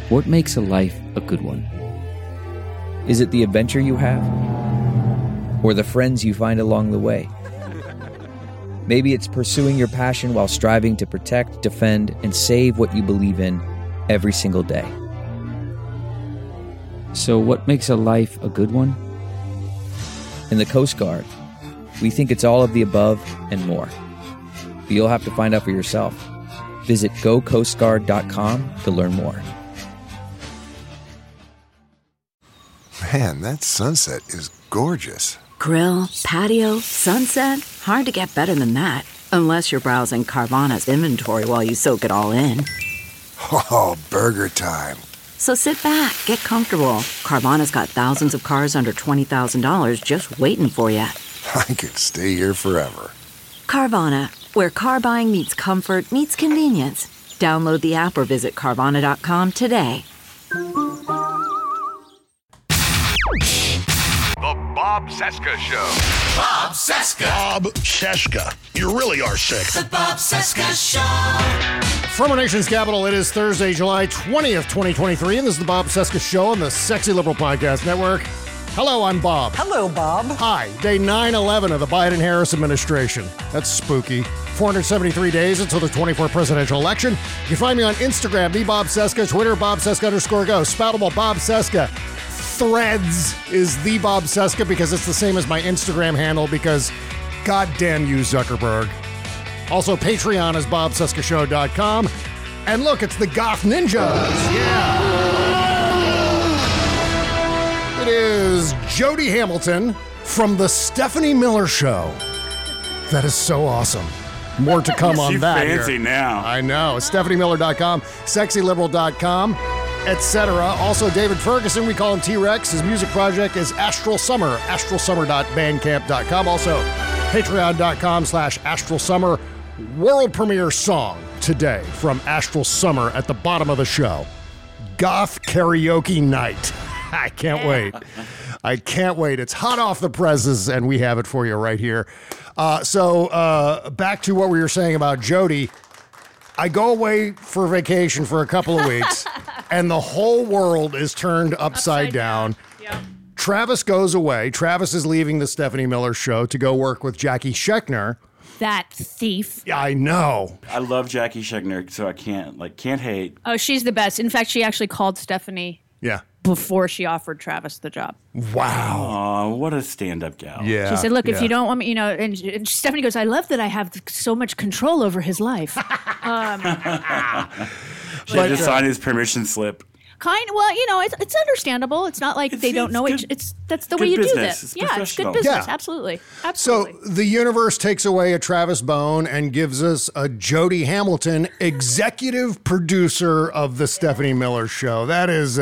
What makes a life a good one? Is it the adventure you have? Or the friends you find along the way? Maybe it's pursuing your passion while striving to protect, defend, and save what you believe in every single day. So what makes a life a good one? In the Coast Guard, we think it's all of the above and more. But you'll have to find out for yourself. Visit gocoastguard.com to learn more. Man, that sunset is gorgeous. Grill, patio, sunset. Hard to get better than that. Unless you're browsing Carvana's inventory while you soak it all in. Oh, burger time. So sit back, get comfortable. Carvana's got thousands of cars under $20,000 just waiting for you. I could stay here forever. Carvana, where car buying meets comfort meets convenience. Download the app or visit Carvana.com today. The Bob Cesca Show. Bob Cesca. Bob Cesca. You really are sick. The Bob Cesca Show. From our nation's capital, it is Thursday, July 20th, 2023, and this is the Bob Cesca Show on the Sexy Liberal Podcast Network. Hello, I'm Bob. Hello, Bob. Hi, day 9/11 of the Biden-Harris administration. That's spooky. 473 days until the 24th presidential election. You can find me on Instagram, the Bob Cesca, Twitter, Bob Cesca _go, Spoutable Bob Cesca. Threads is the Bob Cesca because it's the same as my Instagram handle because goddamn you, Zuckerberg. Also, Patreon is bobcescashow.com. And look, it's the Goth Ninjas. Yeah. It is Jody Hamilton from the Stephanie Miller Show. That is so awesome. More to come on that. Fancy here. now. I know. StephanieMiller.com, SexyLiberal.com, etc. Also, David Ferguson, we call him T-Rex. His music project is Astral Summer, astralsummer.bandcamp.com. Also, patreon.com/Astral Summer. World premiere song today from Astral Summer at the bottom of the show. Goth Karaoke Night. I can't wait. I can't wait. It's hot off the presses, and we have it for you right here. So back to what we were saying about Jody. I go away for vacation for a couple of weeks, and the whole world is turned upside down. Yeah. Travis goes away. Travis is leaving the Stephanie Miller Show to go work with Jackie Schechner. That thief. I know. I love Jackie Schechner, so I can't hate. Oh, she's the best. In fact, she actually called Stephanie Yeah. before she offered Travis the job. Wow. Oh, what a stand-up gal. Yeah. She said, look, if yeah. you don't want me, and Stephanie goes, I love that I have so much control over his life. She had to sign his permission slip. Well, it's understandable. It's not like they don't know it. That's the way you do this. It's Yeah, it's good professional. business. Yeah. Absolutely. So Absolutely. the universe takes away a Travis Bone and gives us a Jody Hamilton, executive producer of the Stephanie Miller Show. That is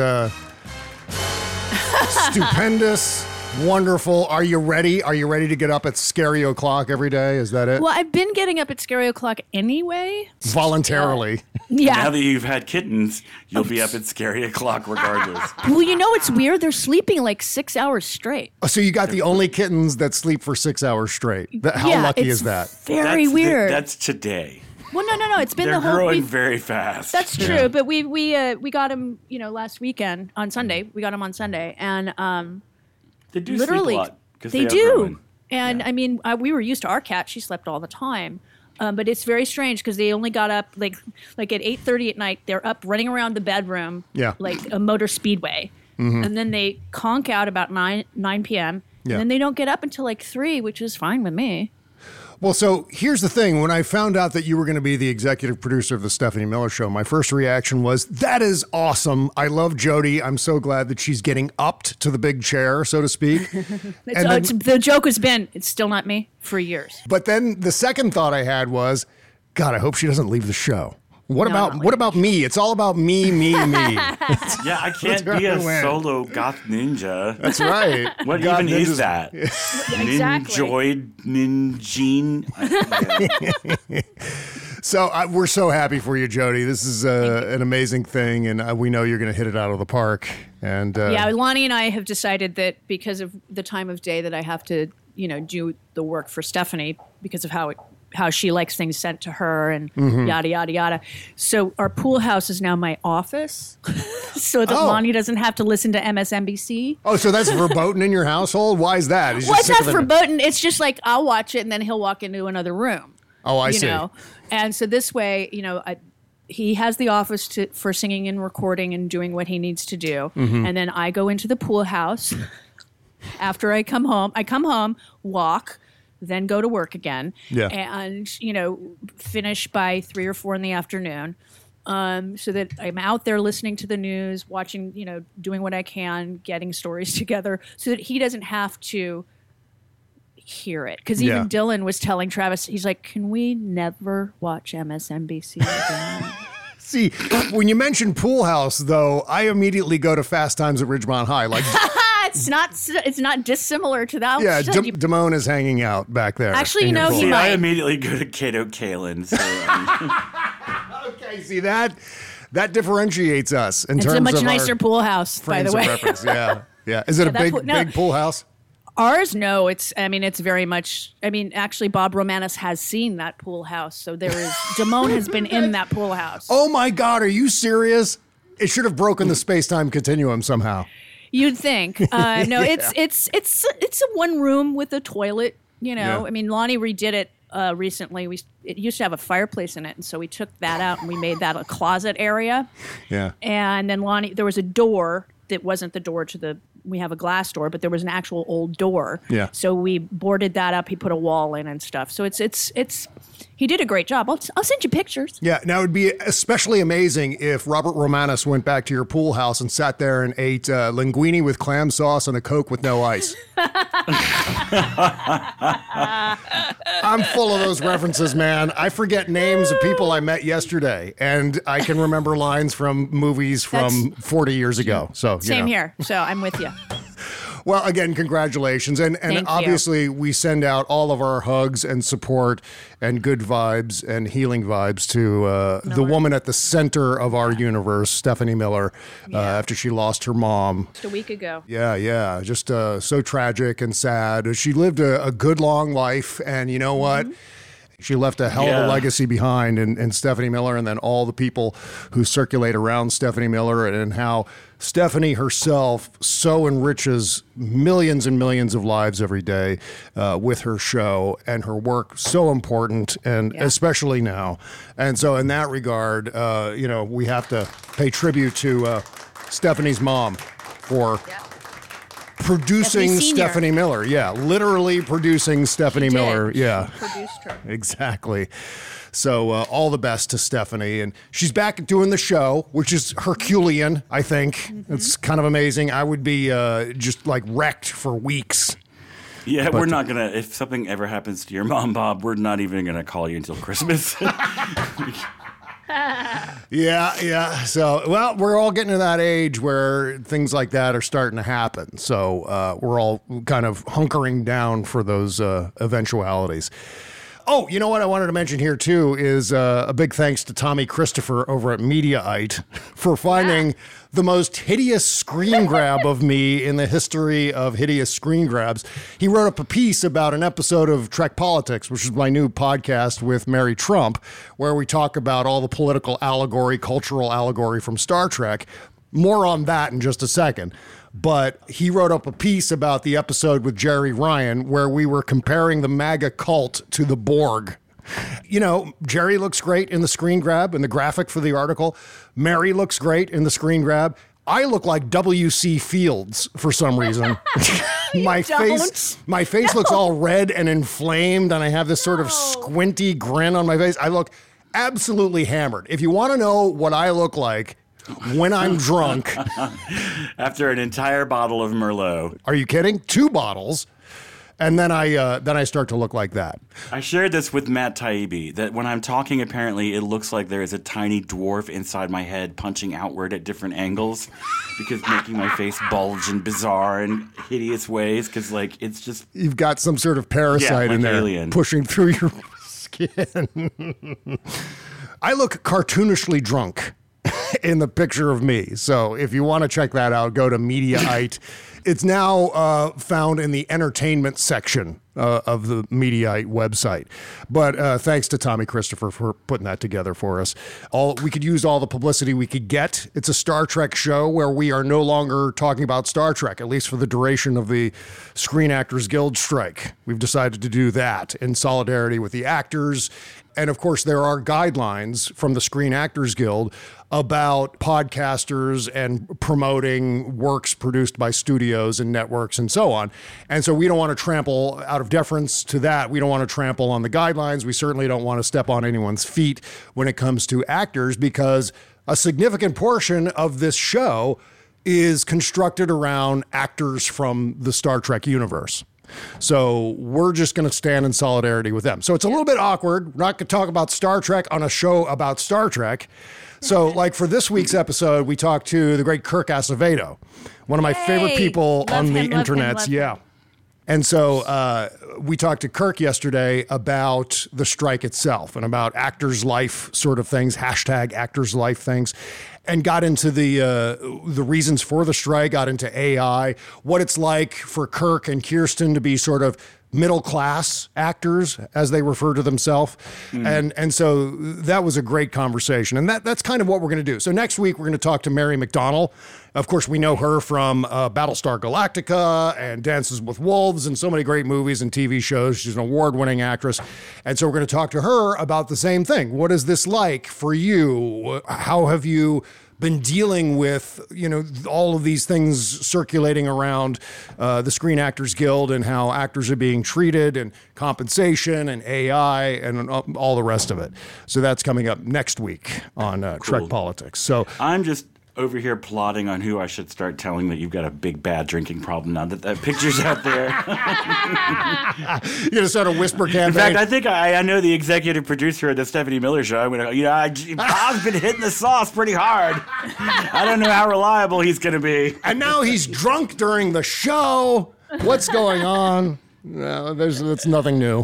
stupendous, wonderful. Are you ready? Are you ready to get up at scary o'clock every day? Is that it? Well, I've been getting up at scary o'clock anyway. Voluntarily. Yeah. Now that you've had kittens, you'll be up at scary o'clock regardless. Well, it's weird. They're sleeping like 6 hours straight. So you got the only kittens that sleep for 6 hours straight. How Yeah, lucky it's is that? Very weird. That's today. Well, no. It's been They're the whole. growing very fast. That's true, but we got him, last weekend on Sunday. We got him on Sunday, and They do literally sleep a lot. 'Cause they are do. growing. And I mean, we were used to our cat; she slept all the time. But it's very strange because they only got up like at 8:30 at night. They're up running around the bedroom, Yeah. like a motor speedway, and then they conk out about 9 p.m. Yeah. And then they don't get up until like 3, which is fine with me. Well, so here's the thing. When I found out that you were going to be the executive producer of the Stephanie Miller Show, my first reaction was, that is awesome. I love Jody. I'm so glad that she's getting upped to the big chair, so to speak. The joke has been, it's still not me for years. But then the second thought I had was, God, I hope she doesn't leave the show. What about me? It's all about me, me, me. Yeah, I can't be a solo goth ninja. That's right. What Goth even ninjas. is that? Exactly. Ninjoid, Ninjine. So we're so happy for you, Jody. This is an amazing thing, and we know you're going to hit it out of the park. And Yeah, Lonnie and I have decided that because of the time of day that I have to, do the work for Stephanie because of how how she likes things sent to her and Mm-hmm. yada, yada, yada. So our pool house is now my office so that Oh. Lonnie doesn't have to listen to MSNBC. Oh, so that's verboten in your household? Why is that? He's just Well, it's sick not of it. verboten. It's just like I'll watch it and then he'll walk into another room. Oh, I you see. know? And so this way, he has the office for singing and recording and doing what he needs to do. Mm-hmm. And then I go into the pool house after I come home. I come home, walk, then go to work again. Yeah. And, finish by 3 or 4 in the afternoon. So that I'm out there listening to the news, watching, doing what I can, getting stories together so that he doesn't have to hear it. Because even Dylan was telling Travis, he's like, can we never watch MSNBC again? See, when you mention pool house, though, I immediately go to Fast Times at Ridgemont High. Like, It's not dissimilar to that. yeah, Shut you- Damone is hanging out back there. Actually, in your he pool. See, might. I immediately go to Kato Kalin. So, Okay, see that differentiates us in It's terms a much of nicer our pool house, by frames the of way. reference. Yeah, yeah. Is it a that big, pool- no. big pool house? Ours, no. It's very much. Actually, Bob Romanis has seen that pool house, so there is. Damone has been in that pool house. Oh my God, are you serious? It should have broken the space-time continuum somehow. You'd think. No, it's a one room with a toilet. Yeah. Lonnie redid it recently. It used to have a fireplace in it, and so we took that out and we made that a closet area. Yeah. And then there was a door that wasn't the door to the. We have a glass door, but there was an actual old door. Yeah. So we boarded that up. He put a wall in and stuff. So it's. He did a great job. I'll send you pictures. Yeah, now it would be especially amazing if Robert Romanis went back to your pool house and sat there and ate linguine with clam sauce and a Coke with no ice. I'm full of those references, man. I forget names of people I met yesterday, and I can remember lines from movies from 40 years ago. So Same here. So I'm with you. Well, again, congratulations. And Thank you. obviously, we send out all of our hugs and support and good vibes and healing vibes to the woman at the center of our universe, Stephanie Miller, after she lost her mom. Just a week ago. Yeah. Just so tragic and sad. She lived a good, long life. And you know what? She left a hell of a legacy behind in Stephanie Miller, and then all the people who circulate around Stephanie Miller, and how Stephanie herself so enriches millions and millions of lives every day with her show, and her work so important, and especially now. And so in that regard, we have to pay tribute to Stephanie's mom for producing Stephanie Miller. Yeah, literally producing Stephanie Miller. Yeah. Produced her. Exactly. So all the best to Stephanie. And she's back doing the show, which is Herculean, I think. It's kind of amazing. I would be just like wrecked for weeks. yeah, we're not going to, if something ever happens to your mom, Bob, we're not even going to call you until Christmas. Yeah. So, well, we're all getting to that age where things like that are starting to happen. So we're all kind of hunkering down for those eventualities. Oh, you know what I wanted to mention here, too, is a big thanks to Tommy Christopher over at Mediaite for finding the most hideous screen grab of me in the history of hideous screen grabs. He wrote up a piece about an episode of Trek Politics, which is my new podcast with Mary Trump, where we talk about all the political allegory, cultural allegory from Star Trek. More on that in just a second. But he wrote up a piece about the episode with Jerry Ryan where we were comparing the MAGA cult to the Borg. You know, Jerry looks great in the screen grab and the graphic for the article. Mary looks great in the screen grab. I look like W.C. Fields for some reason. my face looks all red and inflamed, and I have this sort of squinty grin on my face. I look absolutely hammered. If you want to know what I look like when I'm drunk. After an entire bottle of Merlot. Are you kidding? 2 bottles. And then I start to look like that. I shared this with Matt Taibbi, that when I'm talking, apparently it looks like there is a tiny dwarf inside my head punching outward at different angles, because making my face bulge in bizarre and hideous ways, because like it's just... You've got some sort of parasite in there alien. pushing through your skin. I look cartoonishly drunk in the picture of me. So if you want to check that out, go to Mediaite. It's now found in the entertainment section of the Mediaite website. But thanks to Tommy Christopher for putting that together for us. We could use all the publicity we could get. It's a Star Trek show where we are no longer talking about Star Trek, at least for the duration of the Screen Actors Guild strike. We've decided to do that in solidarity with the actors. And of course, there are guidelines from the Screen Actors Guild about podcasters and promoting works produced by studios and networks and so on. And so we don't want to trample, out of deference to that, we don't want to trample on the guidelines. We certainly don't want to step on anyone's feet when it comes to actors, because a significant portion of this show is constructed around actors from the Star Trek universe. So we're just going to stand in solidarity with them. So it's a little bit awkward. We're not going to talk about Star Trek on a show about Star Trek. So like for this week's episode, we talked to the great Kirk Acevedo, one of my favorite people on the internet. Yeah. And so we talked to Kirk yesterday about the strike itself and about actors' life sort of things, hashtag actors' life things, and got into the reasons for the strike, got into AI, what it's like for Kirk and Kirsten to be sort of middle-class actors, as they refer to themselves. And so that was a great conversation. And that's kind of what we're going to do. So next week, we're going to talk to Mary McDonnell. Of course, we know her from Battlestar Galactica and Dances with Wolves and so many great movies and TV shows. She's an award-winning actress. And so we're going to talk to her about the same thing. What is this like for you? How have you been dealing with, all of these things circulating around the Screen Actors Guild and how actors are being treated and compensation and AI and all the rest of it. So that's coming up next week on Trek Politics. So I'm just over here plotting on who I should start telling that you've got a big bad drinking problem now that picture's out there. You're going to start a whisper campaign? In fact, I think I know the executive producer of the Stephanie Miller Show. I'm going to, Bob's been hitting the sauce pretty hard. I don't know how reliable he's going to be. And now he's drunk during the show. What's going on? No, it's nothing new.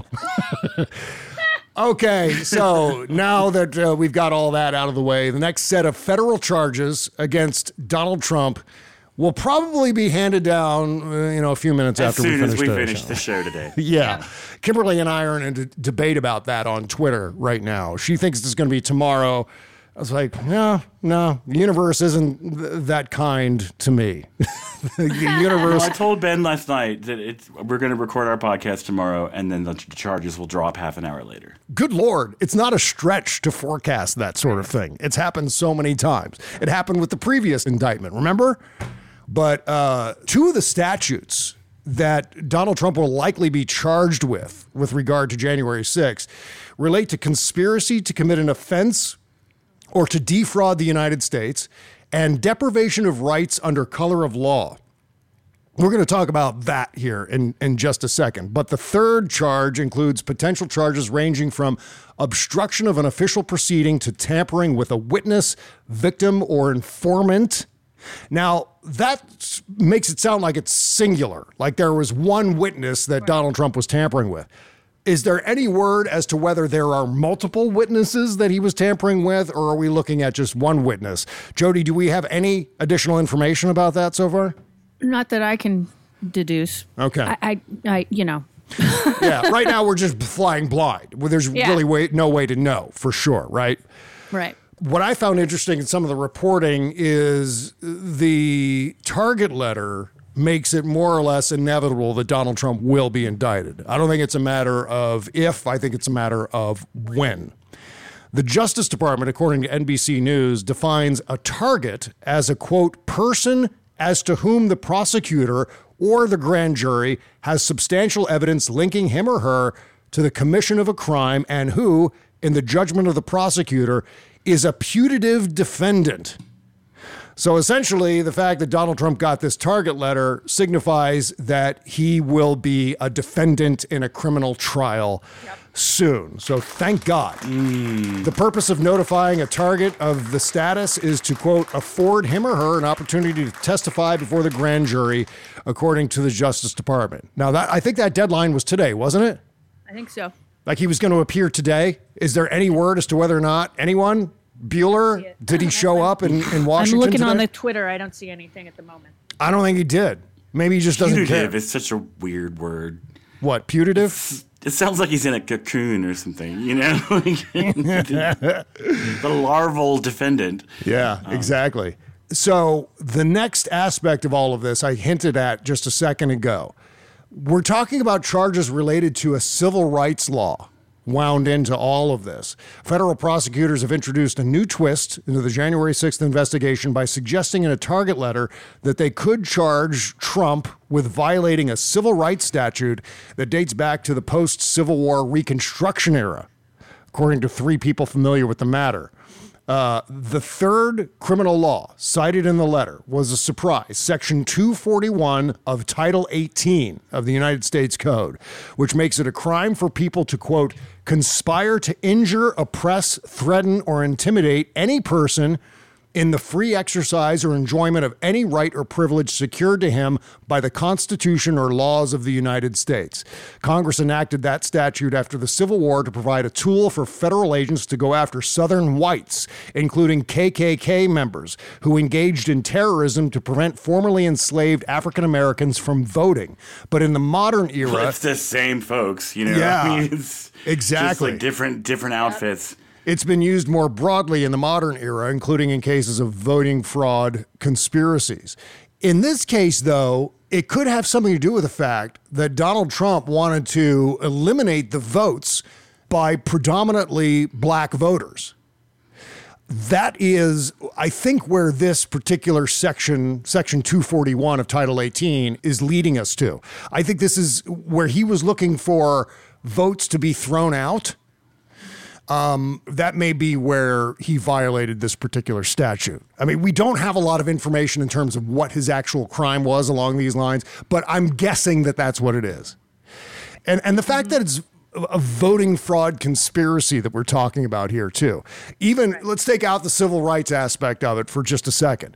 Okay, so now that we've got all that out of the way, the next set of federal charges against Donald Trump will probably be handed down, a few minutes after we finish the show today. Yeah. Kimberly and I are in a debate about that on Twitter right now. She thinks it's going to be tomorrow. I was like, no, the universe isn't that kind to me. The universe. Well, I told Ben last night that we're going to record our podcast tomorrow, and then the charges will drop half an hour later. Good Lord. It's not a stretch to forecast that sort of thing. It's happened so many times. It happened with the previous indictment, remember? But two of the statutes that Donald Trump will likely be charged with regard to January 6th relate to conspiracy to commit an offense or to defraud the United States, and deprivation of rights under color of law. We're going to talk about that here in just a second. But the third charge includes potential charges ranging from obstruction of an official proceeding to tampering with a witness, victim, or informant. Now, that makes it sound like it's singular, like there was one witness that Donald Trump was tampering with. Is there any word as to whether there are multiple witnesses that he was tampering with, or are we looking at just one witness? Jody, do we have any additional information about that so far? Not that I can deduce. Okay. I Yeah, right now we're just flying blind. Well, there's really no way to know for sure, right? Right. What I found interesting in some of the reporting is the target letter makes it more or less inevitable that Donald Trump will be indicted. I don't think it's a matter of if, I think it's a matter of when. The Justice Department, according to NBC News, defines a target as a, quote, person as to whom the prosecutor or the grand jury has substantial evidence linking him or her to the commission of a crime and who, in the judgment of the prosecutor, is a putative defendant. So essentially, the fact that Donald Trump got this target letter signifies that he will be a defendant in a criminal trial soon. So thank God. The purpose of notifying a target of the status is to, quote, afford him or her an opportunity to testify before the grand jury, according to the Justice Department. Now, I think that deadline was today, wasn't it? I think so. Like he was going to appear today? Is there any word as to whether or not anyone? Bueller, did he show up in Washington I'm looking today? on the Twitter. I don't see anything at the moment. I don't think he did. Maybe he just doesn't care. Putative is such a weird word. What, putative? It sounds like he's in a cocoon or something, you know? The larval defendant. Yeah, exactly. So the next aspect of all of this I hinted at just a second ago. We're talking about charges related to a civil rights law wound into all of this. Federal prosecutors have introduced a new twist into the January 6th investigation by suggesting in a target letter that they could charge Trump with violating a civil rights statute that dates back to the post-Civil War Reconstruction era, according to 3 people familiar with the matter. The third criminal law cited in the letter was a surprise, Section 241 of Title 18 of the United States Code, which makes it a crime for people to, quote, conspire to injure, oppress, threaten, or intimidate any person in the free exercise or enjoyment of any right or privilege secured to him by the Constitution or laws of the United States. Congress enacted that statute after the Civil War to provide a tool for federal agents to go after Southern whites, including KKK members, who engaged in terrorism to prevent formerly enslaved African Americans from voting. But in the modern era... Well, it's the same folks, you know? Yeah, I mean, it's exactly. Just like different outfits. It's been used more broadly in the modern era, including in cases of voting fraud conspiracies. In this case, though, it could have something to do with the fact that Donald Trump wanted to eliminate the votes by predominantly black voters. That is, I think, where this particular section 241 of Title 18 is leading us to. I think this is where he was looking for votes to be thrown out. That may be where he violated this particular statute. I mean, we don't have a lot of information in terms of what his actual crime was along these lines, but I'm guessing that that's what it is. And the fact that it's a voting fraud conspiracy that we're talking about here too. Even, let's take out the civil rights aspect of it for just a second.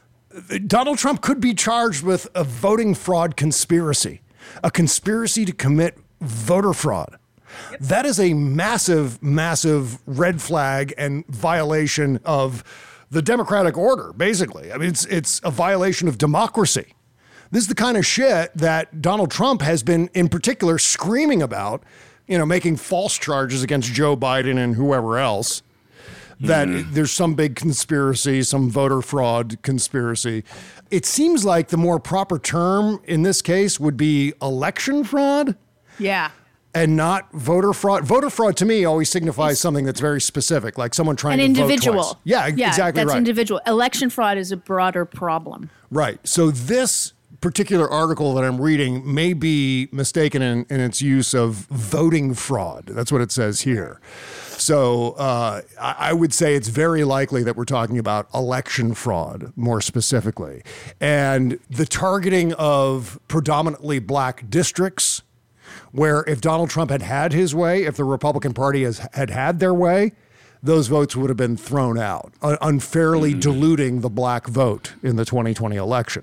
Donald Trump could be charged with a voting fraud conspiracy, a conspiracy to commit voter fraud. That is a massive, massive red flag and violation of the democratic order, basically. I mean, it's a violation of democracy. This is the kind of shit that Donald Trump has been, in particular, screaming about, you know, making false charges against Joe Biden and whoever else, that there's some big conspiracy, some voter fraud conspiracy. It seems like the more proper term in this case would be election fraud. Yeah. And not voter fraud. Voter fraud to me always signifies something that's very specific, like someone trying to vote twice. An individual. Yeah, exactly right. That's individual. Election fraud is a broader problem. Right. So this particular article that I'm reading may be mistaken in its use of voting fraud. That's what it says here. So I would say it's very likely that we're talking about election fraud more specifically. And the targeting of predominantly black districts, where if Donald Trump had had his way, if the Republican Party had their way, those votes would have been thrown out, unfairly diluting the black vote in the 2020 election.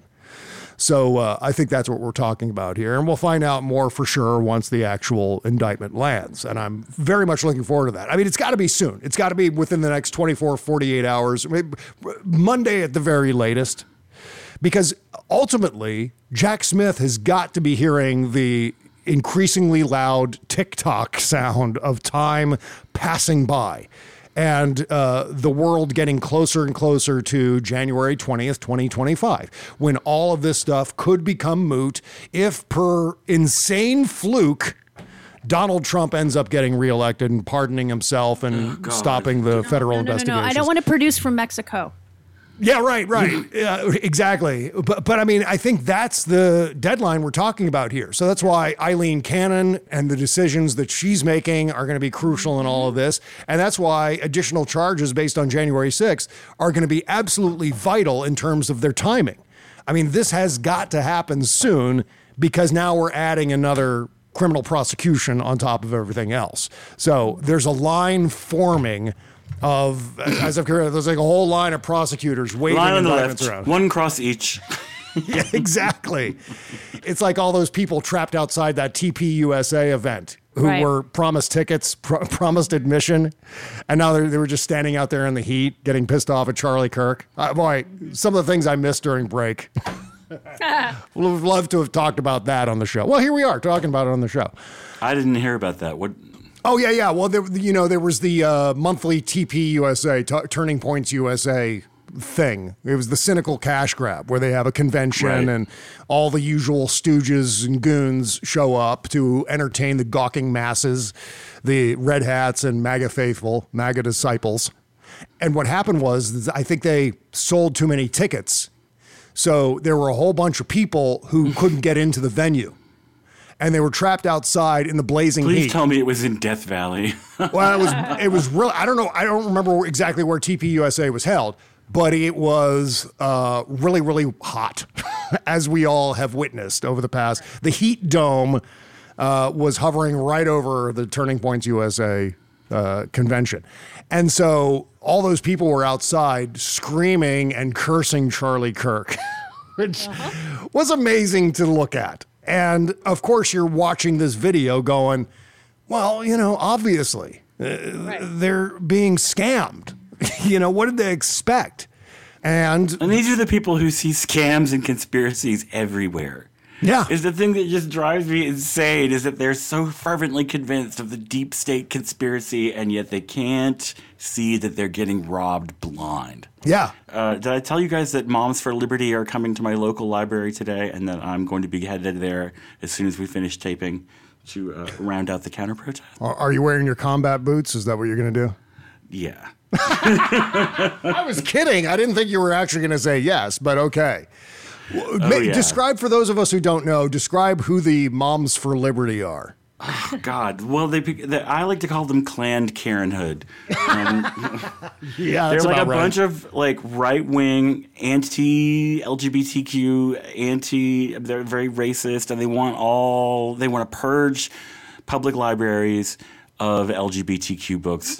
So I think that's what we're talking about here. And we'll find out more for sure once the actual indictment lands. And I'm very much looking forward to that. I mean, it's got to be soon. It's got to be within the next 24, 48 hours, maybe Monday at the very latest. Because ultimately, Jack Smith has got to be hearing the increasingly loud TikTok sound of time passing by and the world getting closer and closer to January 20th, 2025, when all of this stuff could become moot if, per insane fluke, Donald Trump ends up getting reelected and pardoning himself and stopping the federal investigations. No, I don't want to produce from Mexico. Yeah, right. Yeah, exactly. But I mean, I think that's the deadline we're talking about here. So that's why Eileen Cannon and the decisions that she's making are going to be crucial in all of this. And that's why additional charges based on January 6th are going to be absolutely vital in terms of their timing. I mean, this has got to happen soon because now we're adding another criminal prosecution on top of everything else. So there's a line forming of, as I've heard, there's like a whole line of prosecutors waving indictments around. One cross each. Yeah, exactly. It's like all those people trapped outside that TPUSA event who were promised tickets, promised admission, and now they were just standing out there in the heat, getting pissed off at Charlie Kirk. Boy, some of the things I missed during break. We'll have loved to have talked about that on the show. Well, here we are talking about it on the show. I didn't hear about that. What? Oh, yeah. Well, there was the monthly TP USA, Turning Points USA thing. It was the cynical cash grab where they have a convention and all the usual stooges and goons show up to entertain the gawking masses, the red hats and MAGA faithful, MAGA disciples. And what happened was, I think they sold too many tickets. So there were a whole bunch of people who couldn't get into the venue. And they were trapped outside in the blazing heat. Please tell me it was in Death Valley. Well, it was really, I don't know. I don't remember exactly where TP USA was held, but it was really, really hot, as we all have witnessed over the past. The heat dome was hovering right over the Turning Points USA convention. And so all those people were outside screaming and cursing Charlie Kirk, which was amazing to look at. And of course, you're watching this video going, well, obviously they're being scammed. What did they expect? And these are the people who see scams and conspiracies everywhere. Yeah. Is the thing that just drives me insane is that they're so fervently convinced of the deep state conspiracy, and yet they can't see that they're getting robbed blind. Yeah. Did I tell you guys that Moms for Liberty are coming to my local library today, and that I'm going to be headed there as soon as we finish taping to round out the counter-protest? Are you wearing your combat boots? Is that what you're going to do? Yeah. I was kidding. I didn't think you were actually going to say yes, but okay. Describe, for those of us who don't know, describe who the Moms for Liberty are. Oh, God. Well, I like to call them Planned Parenthood. Yeah, they're like a right. bunch of right-wing, anti-LGBTQ, they're very racist, and they want to purge public libraries of LGBTQ books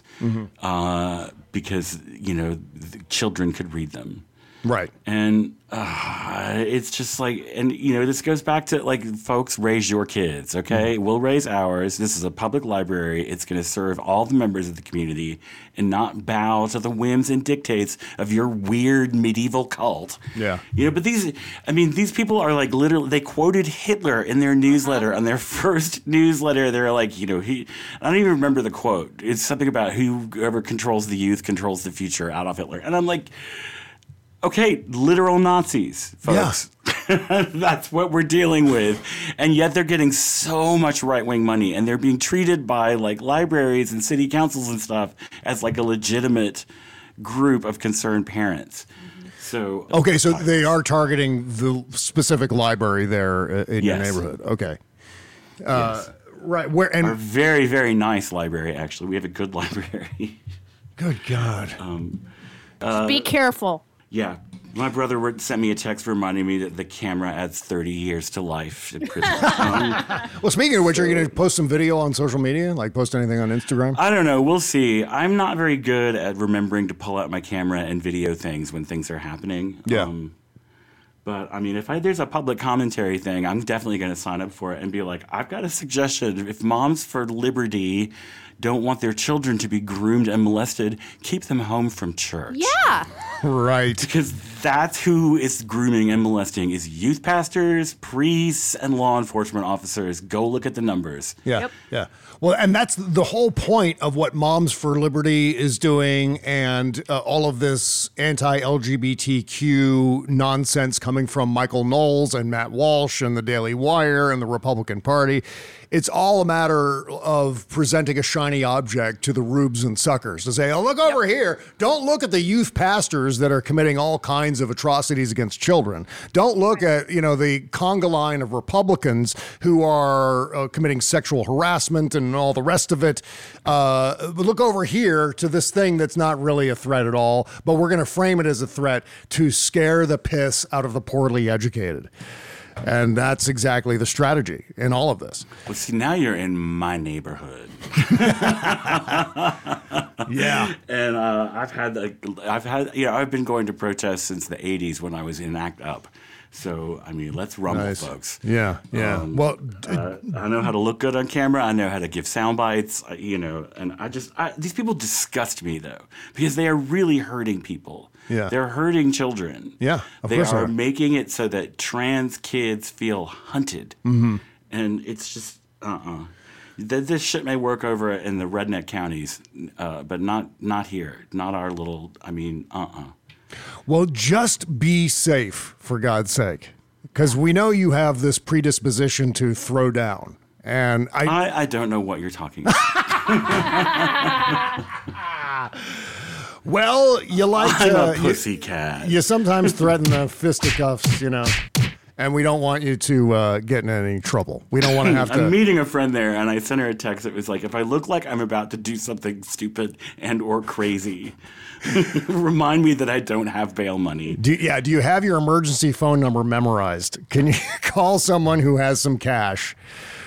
because, children could read them. Right. And it's just this goes back to folks, raise your kids, okay? We'll raise ours. This is a public library. It's going to serve all the members of the community and not bow to the whims and dictates of your weird medieval cult. Yeah. But these people are literally, they quoted Hitler in their newsletter, on their first newsletter. They're I don't even remember the quote. It's something about whoever controls the youth controls the future, Adolf Hitler. And I'm like, okay, literal Nazis, folks. Yeah. That's what we're dealing with. And yet they're getting so much right-wing money, and they're being treated by libraries and city councils and stuff as a legitimate group of concerned parents. So so they are targeting the specific library there in your neighborhood. Okay. Yes. Right. Our very, very nice library, actually. We have a good library. Good God. Be careful. Yeah. My brother sent me a text reminding me that the camera adds 30 years to life. Well, speaking of which, are you going to post some video on social media? Post anything on Instagram? I don't know. We'll see. I'm not very good at remembering to pull out my camera and video things when things are happening. Yeah. But, if there's a public commentary thing, I'm definitely going to sign up for it and be I've got a suggestion. If Moms for Liberty don't want their children to be groomed and molested, keep them home from church. Yeah. Right. Because that's who is grooming and molesting is youth pastors, priests, and law enforcement officers. Go look at the numbers. Yeah. Yep. Yeah. Well, and that's the whole point of what Moms for Liberty is doing, and all of this anti-LGBTQ nonsense coming from Michael Knowles and Matt Walsh and the Daily Wire and the Republican Party. It's all a matter of presenting a shiny object to the rubes and suckers to say, oh, look over here. Don't look at the youth pastors that are committing all kinds of atrocities against children. Don't look at, the conga line of Republicans who are committing sexual harassment and all the rest of it. But look over here to this thing that's not really a threat at all, but we're going to frame it as a threat to scare the piss out of the poorly educated. And that's exactly the strategy in all of this. Well, see, now you're in my neighborhood. Yeah. And I've been going to protests since the 80s when I was in ACT UP. So, let's rumble, folks. Yeah, yeah. I know how to look good on camera. I know how to give sound bites, and these people disgust me, though, because they are really hurting people. Yeah. They're hurting children. Yeah, of they course they are are. making it so that trans kids feel hunted. Mm-hmm. And it's just, This shit may work over in the redneck counties, but not here. Not our little, Well, just be safe, for God's sake. Because we know you have this predisposition to throw down. And I don't know what you're talking about. Well, you like I'm a pussycat. You sometimes threaten the fisticuffs, and we don't want you to get in any trouble. We don't want to have to. I'm meeting a friend there, and I sent her a text that was like, if I look like I'm about to do something stupid and or crazy, remind me that I don't have bail money. Do you have your emergency phone number memorized? Can you call someone who has some cash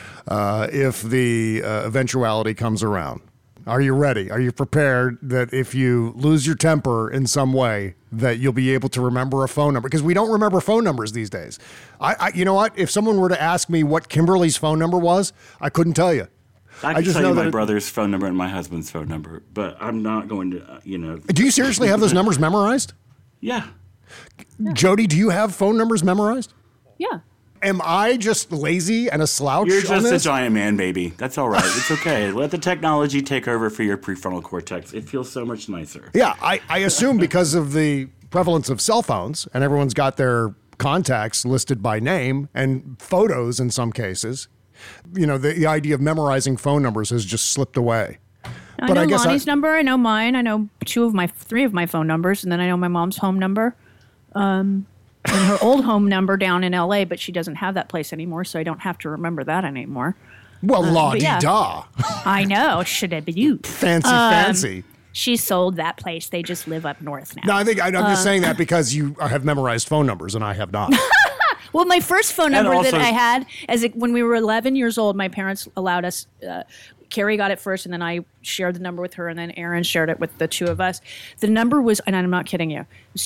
if the eventuality comes around? Are you ready? Are you prepared that if you lose your temper in some way, that you'll be able to remember a phone number? Because we don't remember phone numbers these days. You know what? If someone were to ask me what Kimberly's phone number was, I couldn't tell you. I can tell you my brother's phone number and my husband's phone number, but I'm not going to, Do you seriously have those numbers memorized? Yeah. Jody, do you have phone numbers memorized? Yeah. Am I just lazy and a slouch You're on just a this? giant man, baby. That's all right. It's okay. Let the technology take over for your prefrontal cortex. It feels so much nicer. Yeah, I assume because of the prevalence of cell phones and everyone's got their contacts listed by name and photos in some cases, the idea of memorizing phone numbers has just slipped away. I know Lonnie's number. I know mine. I know three of my phone numbers, and then I know my mom's home number. And her old home number down in L.A., but she doesn't have that place anymore, so I don't have to remember that anymore. Well, la-di-da. I know. Should I be Fancy. She sold that place. They just live up north now. No, I'm just saying that because you have memorized phone numbers and I have not. Well, my first phone number that I had, when we were 11 years old, my parents allowed us. Carrie got it first, and then I shared the number with her, and then Aaron shared it with the two of us. The number was, and I'm not kidding you, it was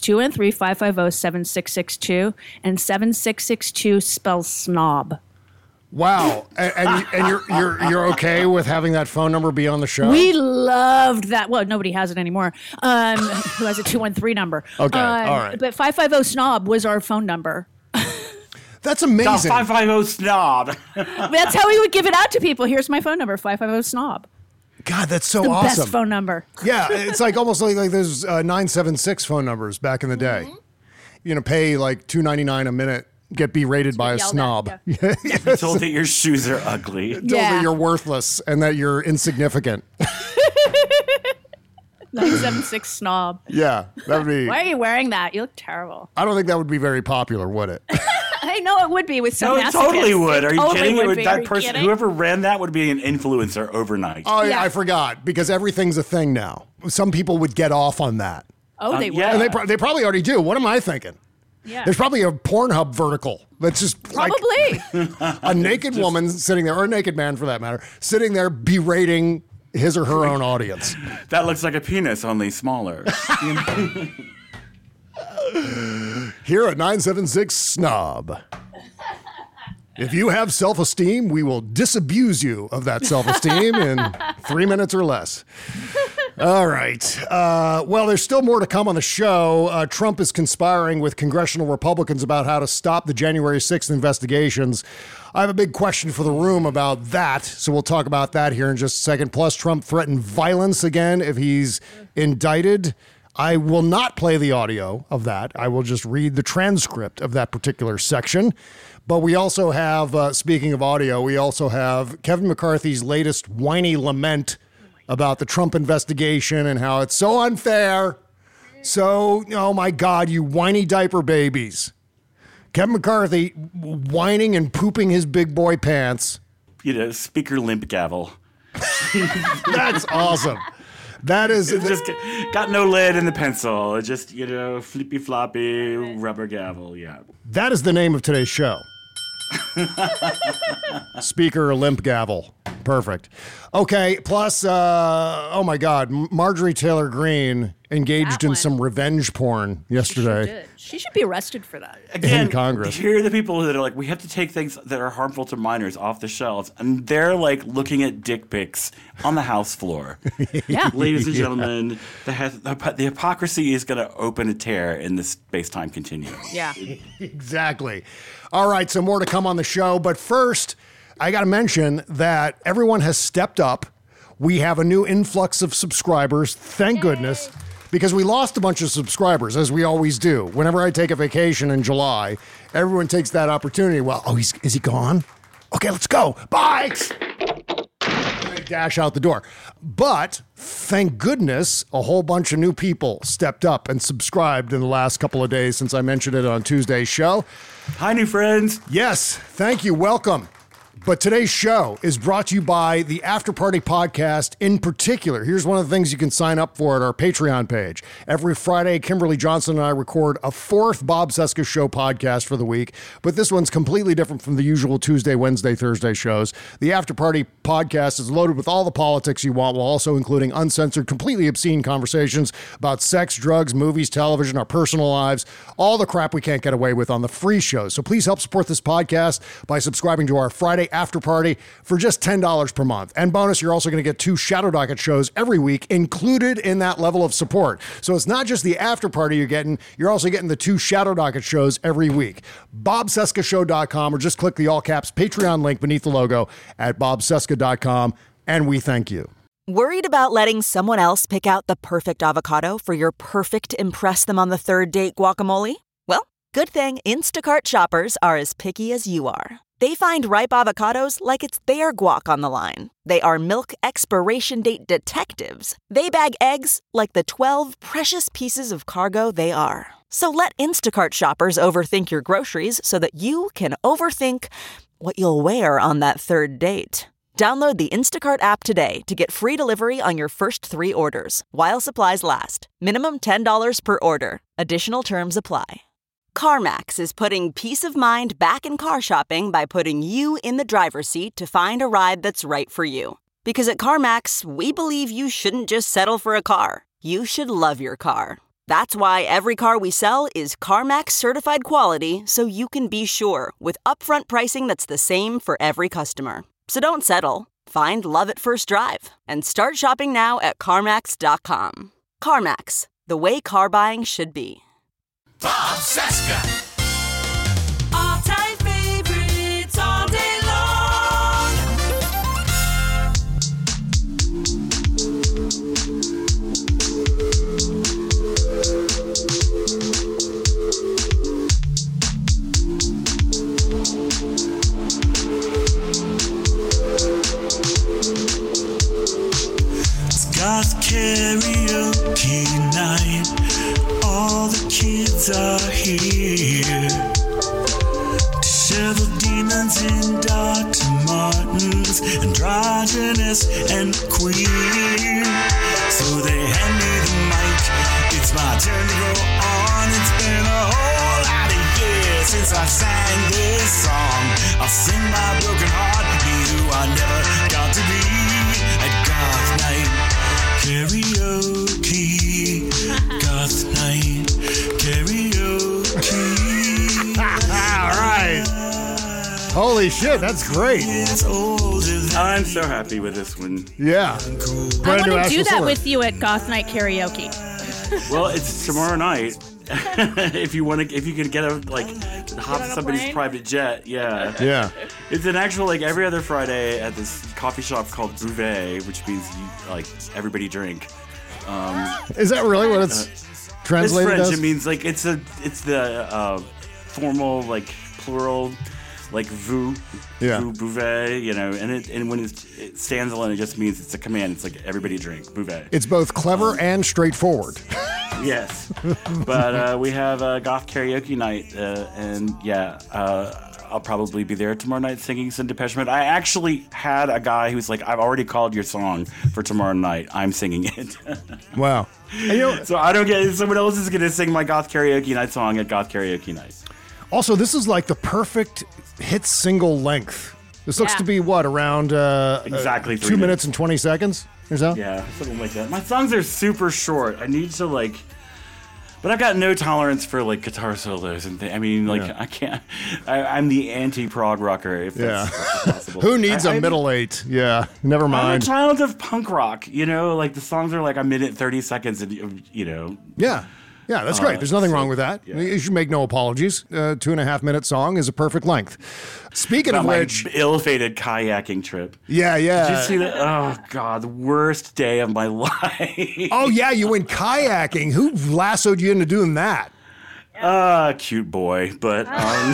213-550-7662, and 7662 spells snob. Wow, and you're okay with having that phone number be on the show? We loved that. Well, nobody has it anymore. Who has a 213 number? Okay, all right. But 550 snob was our phone number. That's amazing. 550 snob. That's how we would give it out to people. Here's my phone number, 550 snob. God, that's so the awesome. Best phone number. Yeah, it's like almost like those 976 phone numbers back in the day. Pay like $2.99 a minute, get berated by a snob. Yeah. You're told that your shoes are ugly. Told that you're worthless and that you're insignificant. 976 snob. Yeah, that would be. Why are you wearing that? You look terrible. I don't think that would be very popular, would it? I know it would be with some. No, it totally would. Are you kidding? That person, whoever ran that, would be an influencer overnight. Oh, yeah. I forgot because everything's a thing now. Some people would get off on that. Oh, they would. Yeah. And they probably already do. What am I thinking? Yeah. There's probably a Pornhub vertical that's just probably like a naked woman sitting there, or a naked man for that matter, sitting there berating his or her own audience. That looks like a penis, only smaller. Here at 976 Snob. If you have self-esteem, we will disabuse you of that self-esteem in 3 minutes or less. All right. Well, there's still more to come on the show. Trump is conspiring with congressional Republicans about how to stop the January 6th investigations. I have a big question for the room about that, so we'll talk about that here in just a second. Plus, Trump threatened violence again if he's indicted. I will not play the audio of that. I will just read the transcript of that particular section. But we also have, speaking of audio, we also have Kevin McCarthy's latest whiny lament about the Trump investigation and how it's so unfair. So, oh my God, you whiny diaper babies. Kevin McCarthy whining and pooping his big boy pants. Speaker limp gavel. That's awesome. That is just got no lid in the pencil. Just, flippy floppy rubber gavel. Yeah. That is the name of today's show. Speaker limp gavel. Perfect. Okay, plus, oh my God, Marjorie Taylor Greene engaged That in one. some revenge porn yesterday. She should be arrested for that. Again, in Congress. Here are the people that are like, we have to take things that are harmful to minors off the shelves, and they're like looking at dick pics on the House floor. Yeah. Ladies and gentlemen, the hypocrisy is going to open a tear in this space-time continuum. Yeah. Exactly. All right, so more to come on the show. But first, I got to mention that everyone has stepped up. We have a new influx of subscribers. Thank goodness. Because we lost a bunch of subscribers, as we always do. Whenever I take a vacation in July, everyone takes that opportunity. Well, is he gone? Okay, let's go. Bye. I dash out the door. But thank goodness a whole bunch of new people stepped up and subscribed in the last couple of days since I mentioned it on Tuesday's show. Hi, new friends. Yes, thank you. Welcome. But today's show is brought to you by the After Party Podcast in particular. Here's one of the things you can sign up for at our Patreon page. Every Friday, Kimberly Johnson and I record a fourth Bob Cesca Show podcast for the week, but this one's completely different from the usual Tuesday, Wednesday, Thursday shows. The After Party Podcast is loaded with all the politics you want, while also including uncensored, completely obscene conversations about sex, drugs, movies, television, our personal lives, all the crap we can't get away with on the free shows. So please help support this podcast by subscribing to our Friday After Party for just $10 per month. And bonus, you're also going to get 2 Shadow Docket shows every week included in that level of support. So it's not just the After Party you're also getting the 2 Shadow Docket shows every week. BobCescaShow.com, or just click the all caps Patreon link beneath the logo at BobCesca.com, and we thank you. Worried about letting someone else pick out the perfect avocado for your perfect impress them on the third date guacamole? Well, good thing Instacart shoppers are as picky as you are. They find ripe avocados like it's their guac on the line. They are milk expiration date detectives. They bag eggs like the 12 precious pieces of cargo they are. So let Instacart shoppers overthink your groceries so that you can overthink what you'll wear on that third date. Download the Instacart app today to get free delivery on your first 3 orders, while supplies last. Minimum $10 per order. Additional terms apply. CarMax is putting peace of mind back in car shopping by putting you in the driver's seat to find a ride that's right for you. Because at CarMax, we believe you shouldn't just settle for a car. You should love your car. That's why every car we sell is CarMax certified quality, so you can be sure with upfront pricing that's the same for every customer. So don't settle. Find love at first drive and start shopping now at CarMax.com. CarMax, the way car buying should be. Bob Cesca. All-time favorites all day long. Scott's karaoke night. All the kids are here. Disheveled demons in Dr. Martens, androgynous and queer. So they hand me the mic. It's my turn to go on. It's been a whole lot of years since I sang this song. I'll sing my broken heart, be who I never got to be at Goth Night. Karaoke, Goth Night, karaoke. All right. Holy shit, that's great. I'm so happy with this one. Yeah. I want to do that with you at Goth Night Karaoke. Well, it's tomorrow night. if you can get a hop somebody's private jet, yeah. Yeah. It's an actual every other Friday at this coffee shop called Bouvet, which means everybody drink. Is that really what it's translated It's French. as? It means it's the formal plural vous, Yeah. vous buvez, and when it stands alone, it just means it's a command. It's everybody drink, buvez. It's both clever and straightforward. Yes, but we have a goth karaoke night, and I'll probably be there tomorrow night singing some Depeche Mode. I actually had a guy who's like, I've already called your song for tomorrow night. I'm singing it. Wow. So I don't get it. Someone else is going to sing my goth karaoke night song at goth karaoke night. Also, this is the perfect hit single length This looks to be what, around exactly 2 minutes and 20 seconds or so? Yeah, something like that. My songs are super short. I need to but I've got no tolerance for guitar solos and I mean, I can't. I'm the anti-prog rocker if that's possible. Who needs a middle eight? Yeah, never mind. I'm a child of punk rock. The songs are a minute 30 seconds, and Yeah. Yeah, that's great. There's nothing wrong with that. Yeah. You should make no apologies. 2.5 minute song is a perfect length. Speaking of which, my ill-fated kayaking trip. Yeah. Did you see that? Oh God, the worst day of my life. Oh yeah, you went kayaking. Who lassoed you into doing that? Cute boy, but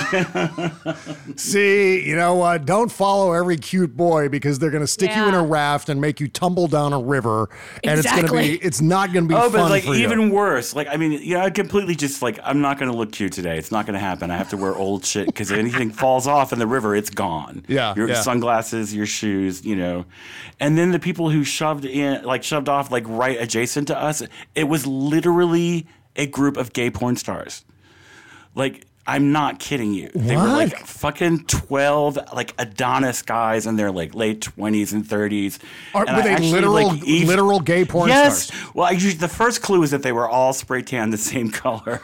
see, you know what? Don't follow every cute boy because they're going to stick you in a raft and make you tumble down a river, and it's not going to be fun but for you. Even worse. I completely just I'm not going to look cute today. It's not going to happen. I have to wear old shit because if anything falls off in the river, it's gone. Yeah, your sunglasses, your shoes, and then the people who shoved off right adjacent to us. It was literally a group of gay porn stars. I'm not kidding you. They were fucking 12 Adonis guys in their late 20s and 30s. Were they literal gay porn stars? Yes. Well, the first clue is that they were all spray tanned the same color.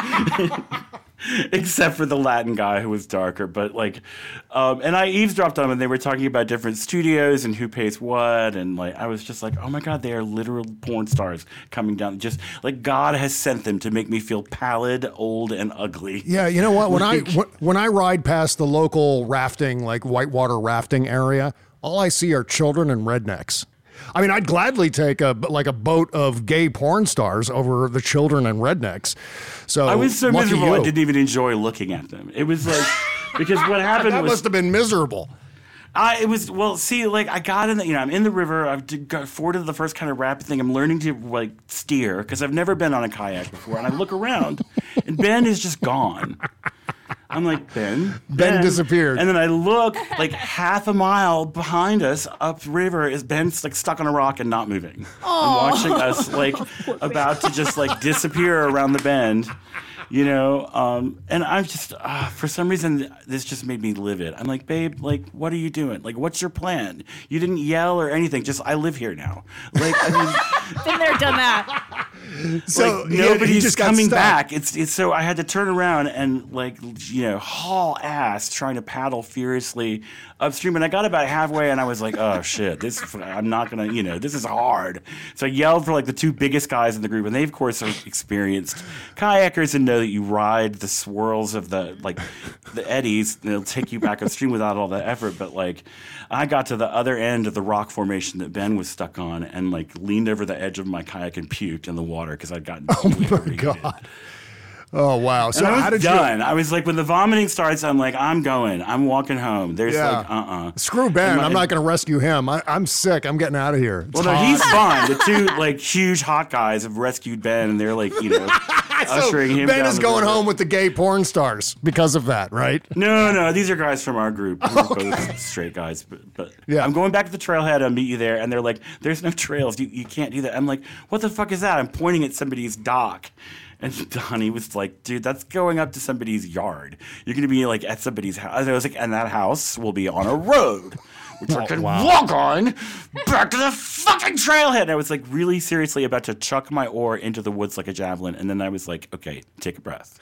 Except for the Latin guy who was darker. But and I eavesdropped on them and they were talking about different studios and who pays what. And I was just like, oh my God, they are literal porn stars coming down. Just God has sent them to make me feel pallid, old, and ugly. Yeah, you know what? When I ride past the local rafting, whitewater rafting area, all I see are children and rednecks. I mean, I'd gladly take a boat of gay porn stars over the children and rednecks. So I was so miserable I didn't even enjoy looking at them. It was because what happened that must have been miserable. I got in the, I'm in the river. I've got forded the first kind of rapid thing. I'm learning to steer because I've never been on a kayak before. And I look around and Ben is just gone. I'm like, Ben disappeared. And then I look half a mile behind us upriver is Ben stuck on a rock and not moving. Aww. And watching us about to just disappear around the bend. And I'm just, for some reason, this just made me livid. I'm like, babe, what are you doing? What's your plan? You didn't yell or anything. Just, I live here now. Been there, done that. So nobody's just coming back. It's so I had to turn around and haul ass trying to paddle furiously upstream. And I got about halfway and I was like, oh shit, I'm not going to, this is hard. So I yelled for the two biggest guys in the group. And they, of course, are experienced kayakers and know that you ride the swirls of the eddies and it'll take you back upstream without all the effort. But I got to the other end of the rock formation that Ben was stuck on and leaned over the edge of my kayak and puked in the water because I'd gotten my God. Oh, wow. So how did done. I was when the vomiting starts, I'm I'm going. I'm walking home. There's Screw Ben. I'm not going to rescue him. I'm sick. I'm getting out of here. It's hot. He's fine. The two huge hot guys have rescued Ben and they're ushering him Ben down is going river. home with the gay porn stars because of that, right? No. These are guys from our group. We're both straight guys. But yeah. I'm going back to the trailhead. I'll meet you there. And they're like, there's no trails. You can't do that. I'm like, what the fuck is that? I'm pointing at somebody's dock. And Donnie was like, dude, that's going up to somebody's yard. You're going to be at somebody's house. I was like, and that house will be on a road, which I can walk on back to the fucking trailhead. And I was really seriously about to chuck my oar into the woods like a javelin. And then I was like, okay, take a breath.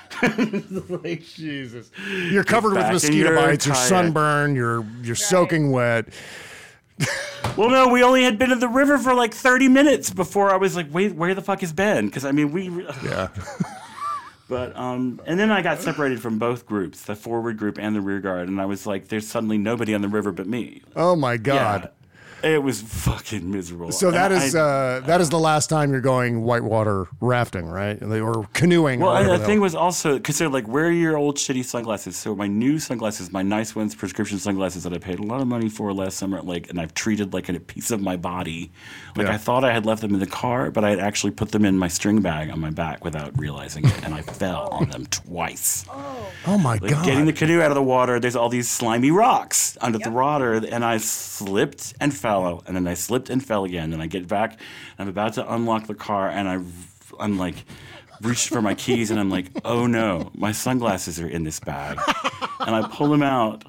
Jesus. You're covered with mosquito bites. You're sunburned. You're soaking wet. Well, no, we only had been in the river for 30 minutes before I was like, wait, where the fuck is Ben? Because yeah. But and then I got separated from both groups, the forward group and the rear guard, and I was like, there's suddenly nobody on the river but me. Oh my God. Yeah. It was fucking miserable. So that is the last time you're going whitewater rafting, right? Or canoeing. Well, and the thing was also, because they're like, where are your old shitty sunglasses? So my new sunglasses, my Nice Ones prescription sunglasses that I paid a lot of money for last summer, and I've treated a piece of my body. I thought I had left them in the car, but I had actually put them in my string bag on my back without realizing it, and I fell on them twice. Oh my God. Getting the canoe out of the water, there's all these slimy rocks under the water, and I slipped and fell. And then I slipped and fell again. And I get back, and I'm about to unlock the car, and I'm reached for my keys, and I'm like, oh no, my sunglasses are in this bag. And I pull them out,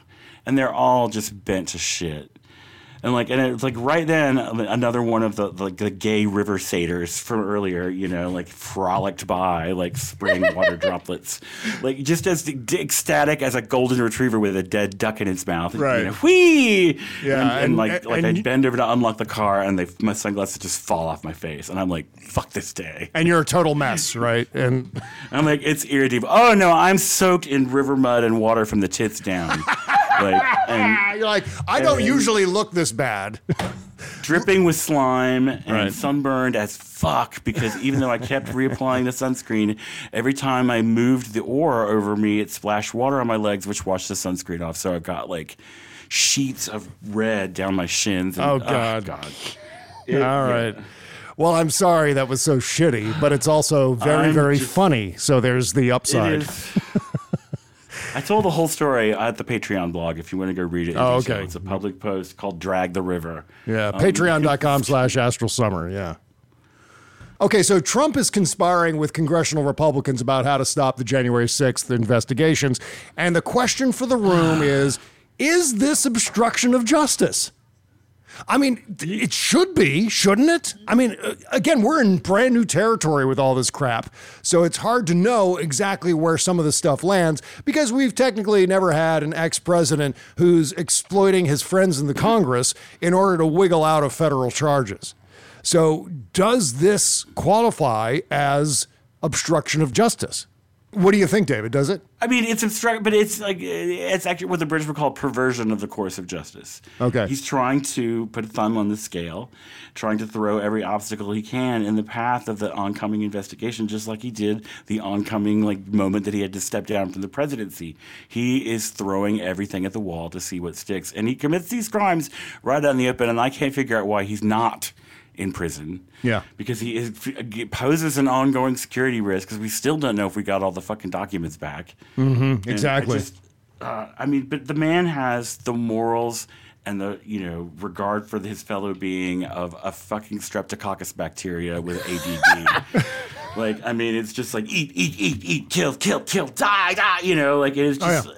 and they're all just bent to shit. And it's like right then, another one of the gay river satyrs from earlier, frolicked by, spraying water droplets, just as ecstatic as a golden retriever with a dead duck in its mouth. Right. Whee! Yeah. I bend over to unlock the car, and my sunglasses just fall off my face, and I'm like, fuck this day. And you're a total mess, right? And I'm like, it's irritating. Oh no, I'm soaked in river mud and water from the tits down. You're like, I don't usually look this bad. Dripping with slime and sunburned as fuck, because even though I kept reapplying the sunscreen, every time I moved the oar over me, it splashed water on my legs, which washed the sunscreen off. So I've got sheets of red down my shins. And, oh, God. God. All right. Well, I'm sorry that was so shitty, but it's also very, very funny. So there's the upside. I told the whole story at the Patreon blog if you want to go read it. Oh, okay. It's a public post called Drag the River. Yeah, patreon.com/Astral Summer, yeah. Okay, so Trump is conspiring with congressional Republicans about how to stop the January 6th investigations. And the question for the room is this obstruction of justice? I mean, it should be, shouldn't it? I mean, again, we're in brand new territory with all this crap. So it's hard to know exactly where some of this stuff lands because we've technically never had an ex-president who's exploiting his friends in the Congress in order to wiggle out of federal charges. So does this qualify as obstruction of justice? What do you think, David? Does it? I mean, it's obstruct, but it's actually what the British would call perversion of the course of justice. Okay. He's trying to put a thumb on the scale, trying to throw every obstacle he can in the path of the oncoming investigation, just like he did the oncoming moment that he had to step down from the presidency. He is throwing everything at the wall to see what sticks, and he commits these crimes right out in the open, and I can't figure out why he's not in prison. Yeah. Because he poses an ongoing security risk because we still don't know if we got all the fucking documents back. Mm-hmm. Exactly. But the man has the morals and the, regard for his fellow being of a fucking streptococcus bacteria with ADD. It's just eat, kill, die, it is just,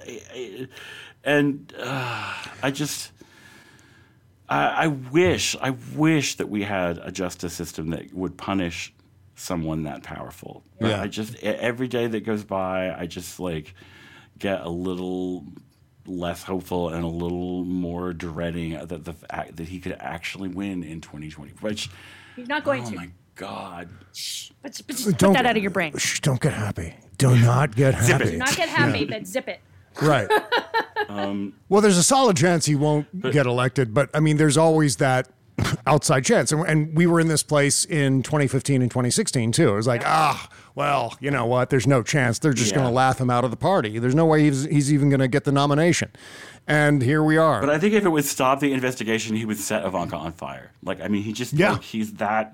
I wish that we had a justice system that would punish someone that powerful. Yeah. Every day that goes by, I just get a little less hopeful and a little more dreading that the fact that he could actually win in 2020. Which he's not going to. Oh my God! But put that out of your brain. Don't get happy. Do not get happy. Zip it. Do not get happy, but zip it. Right. Well, there's a solid chance he won't get elected, but I mean, there's always that outside chance. And we were in this place in 2015 and 2016 too. It was like, well, you know what? There's no chance. They're just going to laugh him out of the party. There's no way he's even going to get the nomination. And here we are. But I think if it would stop the investigation, he would set Ivanka on fire. He's that.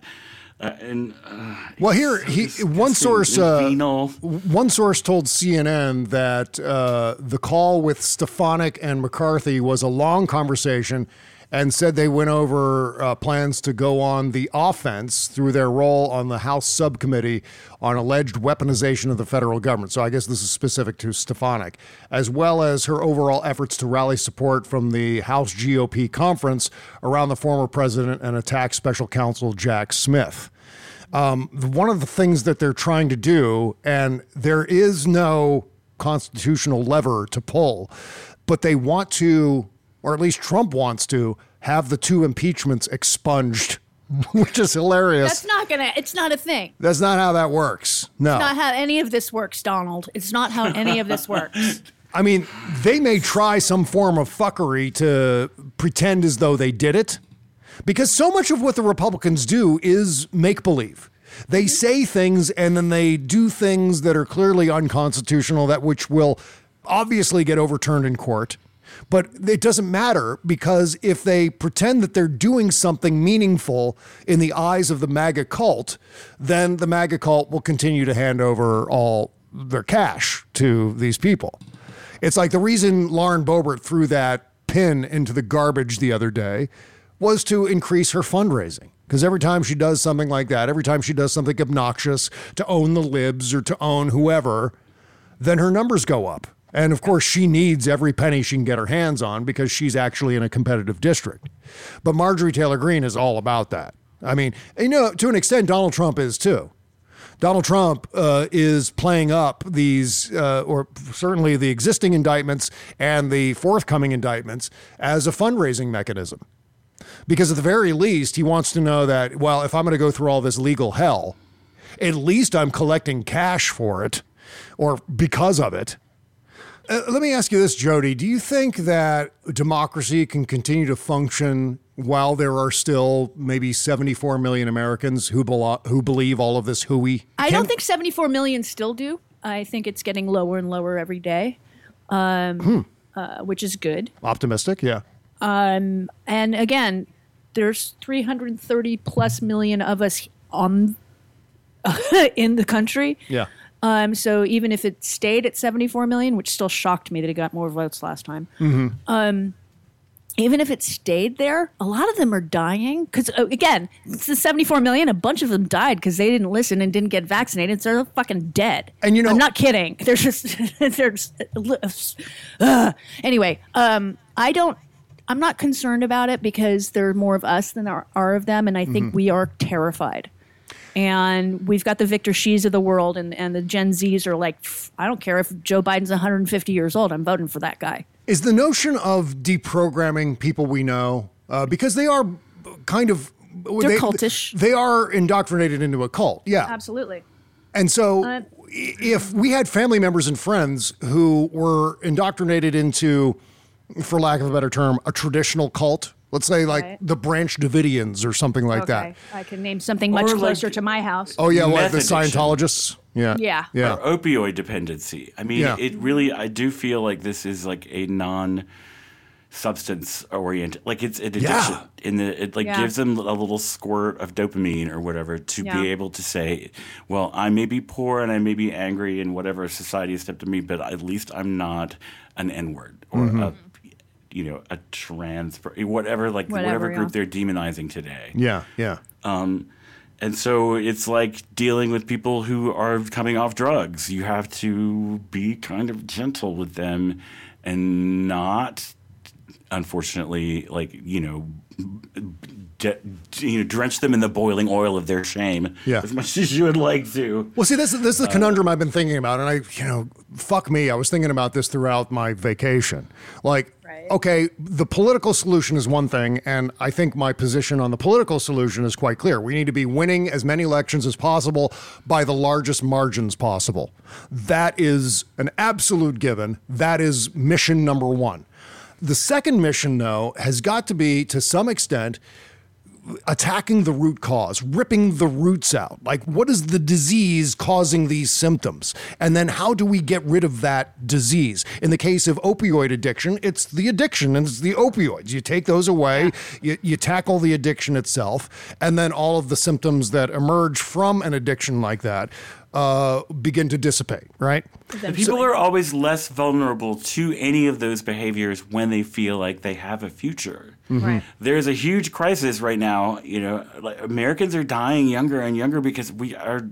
One source told CNN that the call with Stefanik and McCarthy was a long conversation and said they went over plans to go on the offense through their role on the House subcommittee on alleged weaponization of the federal government. So I guess this is specific to Stefanik, as well as her overall efforts to rally support from the House GOP conference around the former president and attack special counsel Jack Smith. One of the things that they're trying to do, and there is no constitutional lever to pull, but they want to, or at least Trump wants to, have the two impeachments expunged, which is hilarious. It's not a thing. That's not how that works. No. It's not how any of this works, Donald. It's not how any of this works. I mean, they may try some form of fuckery to pretend as though they did it, because so much of what the Republicans do is make-believe. They say things and then they do things that are clearly unconstitutional, which will obviously get overturned in court. But it doesn't matter, because if they pretend that they're doing something meaningful in the eyes of the MAGA cult, then the MAGA cult will continue to hand over all their cash to these people. It's like the reason Lauren Boebert threw that pin into the garbage the other day was to increase her fundraising. Because every time she does something like that, every time she does something obnoxious to own the libs or to own whoever, then her numbers go up. And of course, she needs every penny she can get her hands on because she's actually in a competitive district. But Marjorie Taylor Greene is all about that. I mean, to an extent, Donald Trump is too. Donald Trump is playing up these, or certainly the existing indictments and the forthcoming indictments as a fundraising mechanism. Because at the very least, he wants to know that, well, if I'm going to go through all this legal hell, at least I'm collecting cash for it or because of it. Let me ask you this, Jody. Do you think that democracy can continue to function while there are still maybe 74 million Americans who believe all of this hooey? I don't think 74 million still do. I think it's getting lower and lower every day, which is good. Optimistic, yeah. And again, there's 330 plus million of us on in the country. Yeah. So even if it stayed at 74 million, which still shocked me that it got more votes last time, even if it stayed there, a lot of them are dying. Because, again, it's the 74 million. A bunch of them died because they didn't listen and didn't get vaccinated. So they're fucking dead. And I'm not kidding. They're just, anyway, I'm not concerned about it because there are more of us than there are of them. And I think we are terrified. And we've got the Victor Shees of the world, and the Gen Zs are like, I don't care if Joe Biden's 150 years old. I'm voting for that guy. Is the notion of deprogramming people we know, because they are kind of... They're cultish. They are indoctrinated into a cult, yeah. Absolutely. And so if we had family members and friends who were indoctrinated into, for lack of a better term, a traditional cult... Let's say like the Branch Davidians or something like that. I can name something much closer to my house. Oh, yeah, like the Scientologists? Yeah. Yeah. Or opioid dependency. I mean, it really, I do feel like this is like a non-substance oriented, like it's an addiction. It gives them a little squirt of dopamine or whatever to be able to say, well, I may be poor and I may be angry and whatever society has stepped to me, but at least I'm not an N-word or a trans, whatever group they're demonizing today. Yeah. And so it's like dealing with people who are coming off drugs. You have to be kind of gentle with them and not, unfortunately, drench them in the boiling oil of their shame as much as you would like to. Well, see, this is the conundrum I've been thinking about. And fuck me, I was thinking about this throughout my vacation. Okay, the political solution is one thing, and I think my position on the political solution is quite clear. We need to be winning as many elections as possible by the largest margins possible. That is an absolute given. That is mission number one. The second mission, though, has got to be, to some extent, attacking the root cause, ripping the roots out. Like, what is the disease causing these symptoms? And then how do we get rid of that disease? In the case of opioid addiction, it's the addiction and it's the opioids. You take those away, you tackle the addiction itself, and then all of the symptoms that emerge from an addiction like that begin to dissipate, right? People are always less vulnerable to any of those behaviors when they feel like they have a future. Right. There's a huge crisis right now. Americans are dying younger and younger because we're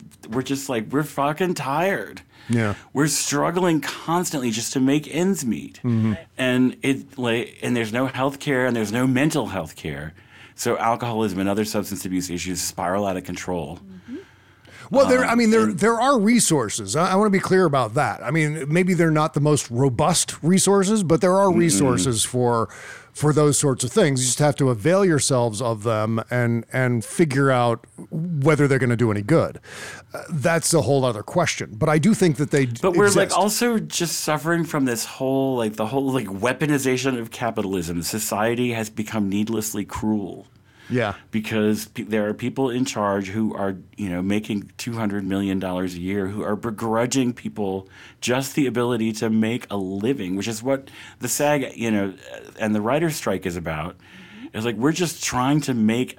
fucking tired. Yeah. We're struggling constantly just to make ends meet. And there's no health care and there's no mental health care. So alcoholism and other substance abuse issues spiral out of control. Well, there are resources. I want to be clear about that. I mean, maybe they're not the most robust resources, but there are resources for those sorts of things. You just have to avail yourselves of them and figure out whether they're going to do any good. That's a whole other question. But I do think that they But we're exist. also just suffering from this whole weaponization of capitalism. Society has become needlessly cruel. Yeah. Because there are people in charge who are, making $200 million a year who are begrudging people just the ability to make a living, which is what the SAG, and the writer's strike is about. It's like we're just trying to make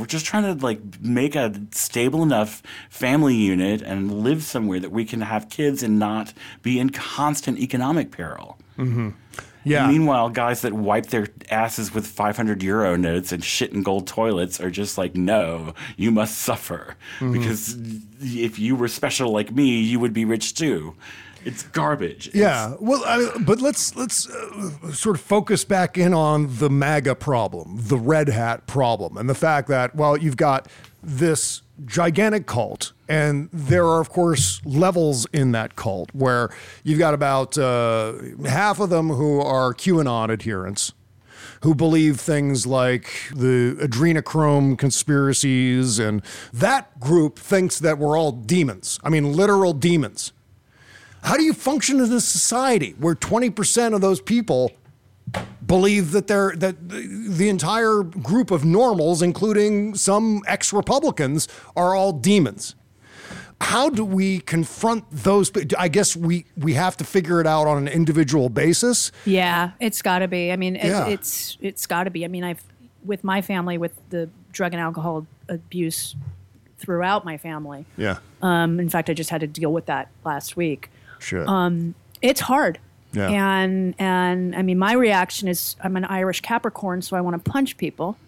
a stable enough family unit and live somewhere that we can have kids and not be in constant economic peril. Mm-hmm. Yeah. And meanwhile, guys that wipe their asses with 500 euro notes and shit in gold toilets are just like, no, you must suffer. Because if you were special like me, you would be rich too. It's garbage. Yeah. Well, but let's sort of focus back in on the MAGA problem, the red hat problem, and the fact that, well, you've got this gigantic cult, and there are, of course, levels in that cult where you've got about half of them who are QAnon adherents, who believe things like the adrenochrome conspiracies, and that group thinks that we're all demons. I mean, literal demons. How do you function in a society where 20% of those people believe that the entire group of normals, including some ex-Republicans, are all demons? How do we confront those? I guess we have to figure it out on an individual basis. Yeah, it's got to be. I mean, it's got to be. I mean, with my family, with the drug and alcohol abuse throughout my family. Yeah. In fact, I just had to deal with that last week. Sure. It's hard. Yeah. And I mean, my reaction is I'm an Irish Capricorn, so I want to punch people.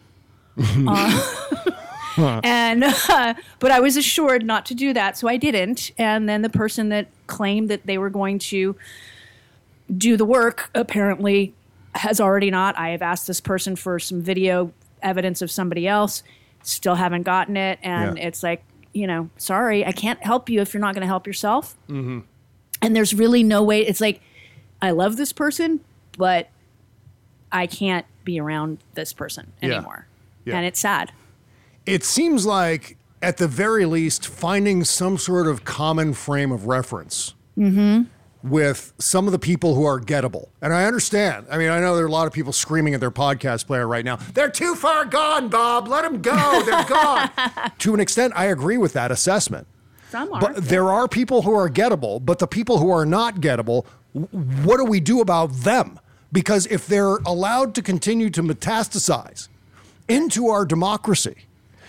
And but I was assured not to do that, so I didn't. And then the person that claimed that they were going to do the work apparently has already not. I have asked this person for some video evidence of somebody else, still haven't gotten it. And it's like, sorry, I can't help you if you're not going to help yourself. Mm-hmm. And there's really no way. It's like, I love this person, but I can't be around this person anymore. Yeah. And it's sad. It seems like, at the very least, finding some sort of common frame of reference with some of the people who are gettable. And I understand. I mean, I know there are a lot of people screaming at their podcast player right now. They're too far gone, Bob. Let them go. They're gone. To an extent, I agree with that assessment. Some are. But there are people who are gettable, but the people who are not gettable, what do we do about them? Because if they're allowed to continue to metastasize into our democracy,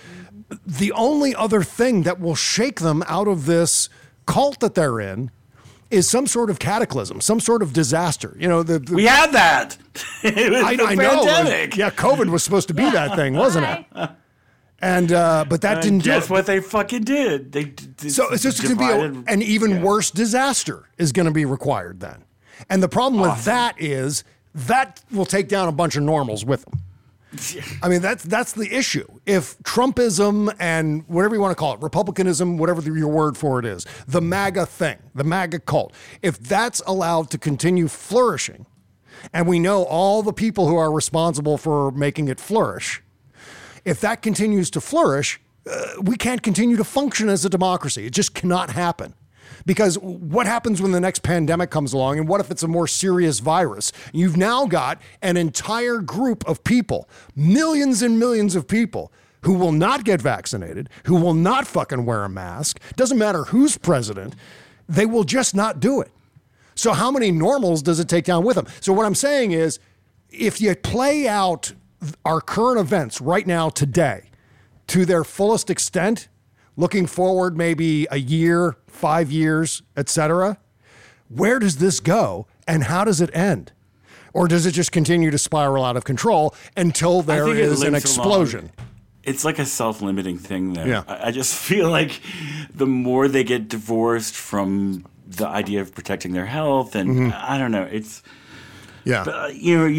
the only other thing that will shake them out of this cult that they're in is some sort of cataclysm, some sort of disaster. We had that. It was the pandemic. Yeah, COVID was supposed to be that thing, wasn't it? And but that didn't do it. Guess what they fucking did? So it's just going to be an even worse disaster is going to be required then. And the problem with that is that will take down a bunch of normals with them. I mean, that's the issue. If Trumpism and whatever you want to call it, Republicanism, whatever your word for it is, the MAGA thing, the MAGA cult, if that's allowed to continue flourishing, and we know all the people who are responsible for making it flourish, if that continues to flourish, we can't continue to function as a democracy. It just cannot happen. Because what happens when the next pandemic comes along, and what if it's a more serious virus? You've now got an entire group of people, millions and millions of people, who will not get vaccinated, who will not fucking wear a mask. Doesn't matter who's president. They will just not do it. So how many normals does it take down with them? So what I'm saying is, if you play out our current events right now, today, to their fullest extent, looking forward maybe a year, 5 years, etc., where does this go and how does it end? Or does it just continue to spiral out of control until there is an explosion? It's like a self-limiting thing, though. Yeah. I just feel like the more they get divorced from the idea of protecting their health, and I don't know, it's... Yeah, but,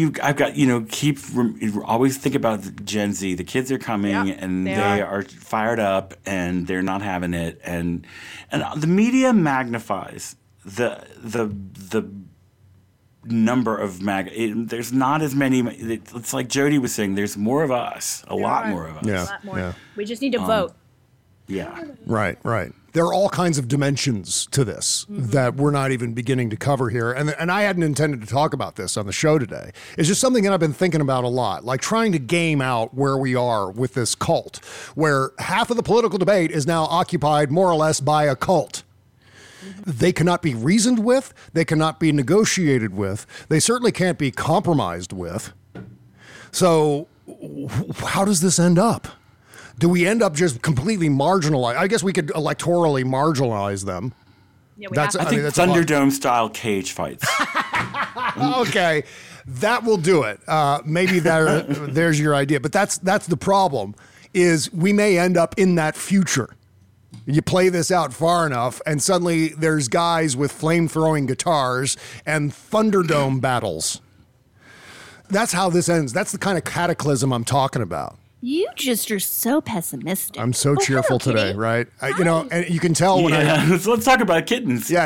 always think about the Gen Z. The kids are coming, and they are fired up, and they're not having it, and the media magnifies the number of there's not as many. It's like Jody was saying. There's more of us, a lot more of us. Yeah, a lot more. Yeah. We just need to vote. Yeah. Right. There are all kinds of dimensions to this that we're not even beginning to cover here. And I hadn't intended to talk about this on the show today. It's just something that I've been thinking about a lot, like trying to game out where we are with this cult, where half of the political debate is now occupied more or less by a cult. They cannot be reasoned with. They cannot be negotiated with. They certainly can't be compromised with. So how does this end up? Do we end up just completely marginalized? I guess we could electorally marginalize them. Yeah, I think Thunderdome-style cage fights. Okay, that will do it. Maybe there's your idea. But that's the problem, is we may end up in that future. You play this out far enough, and suddenly there's guys with flame-throwing guitars and Thunderdome battles. That's how this ends. That's the kind of cataclysm I'm talking about. You just are so pessimistic. I'm so cheerful today, right? And you can tell when let's talk about kittens. Yeah,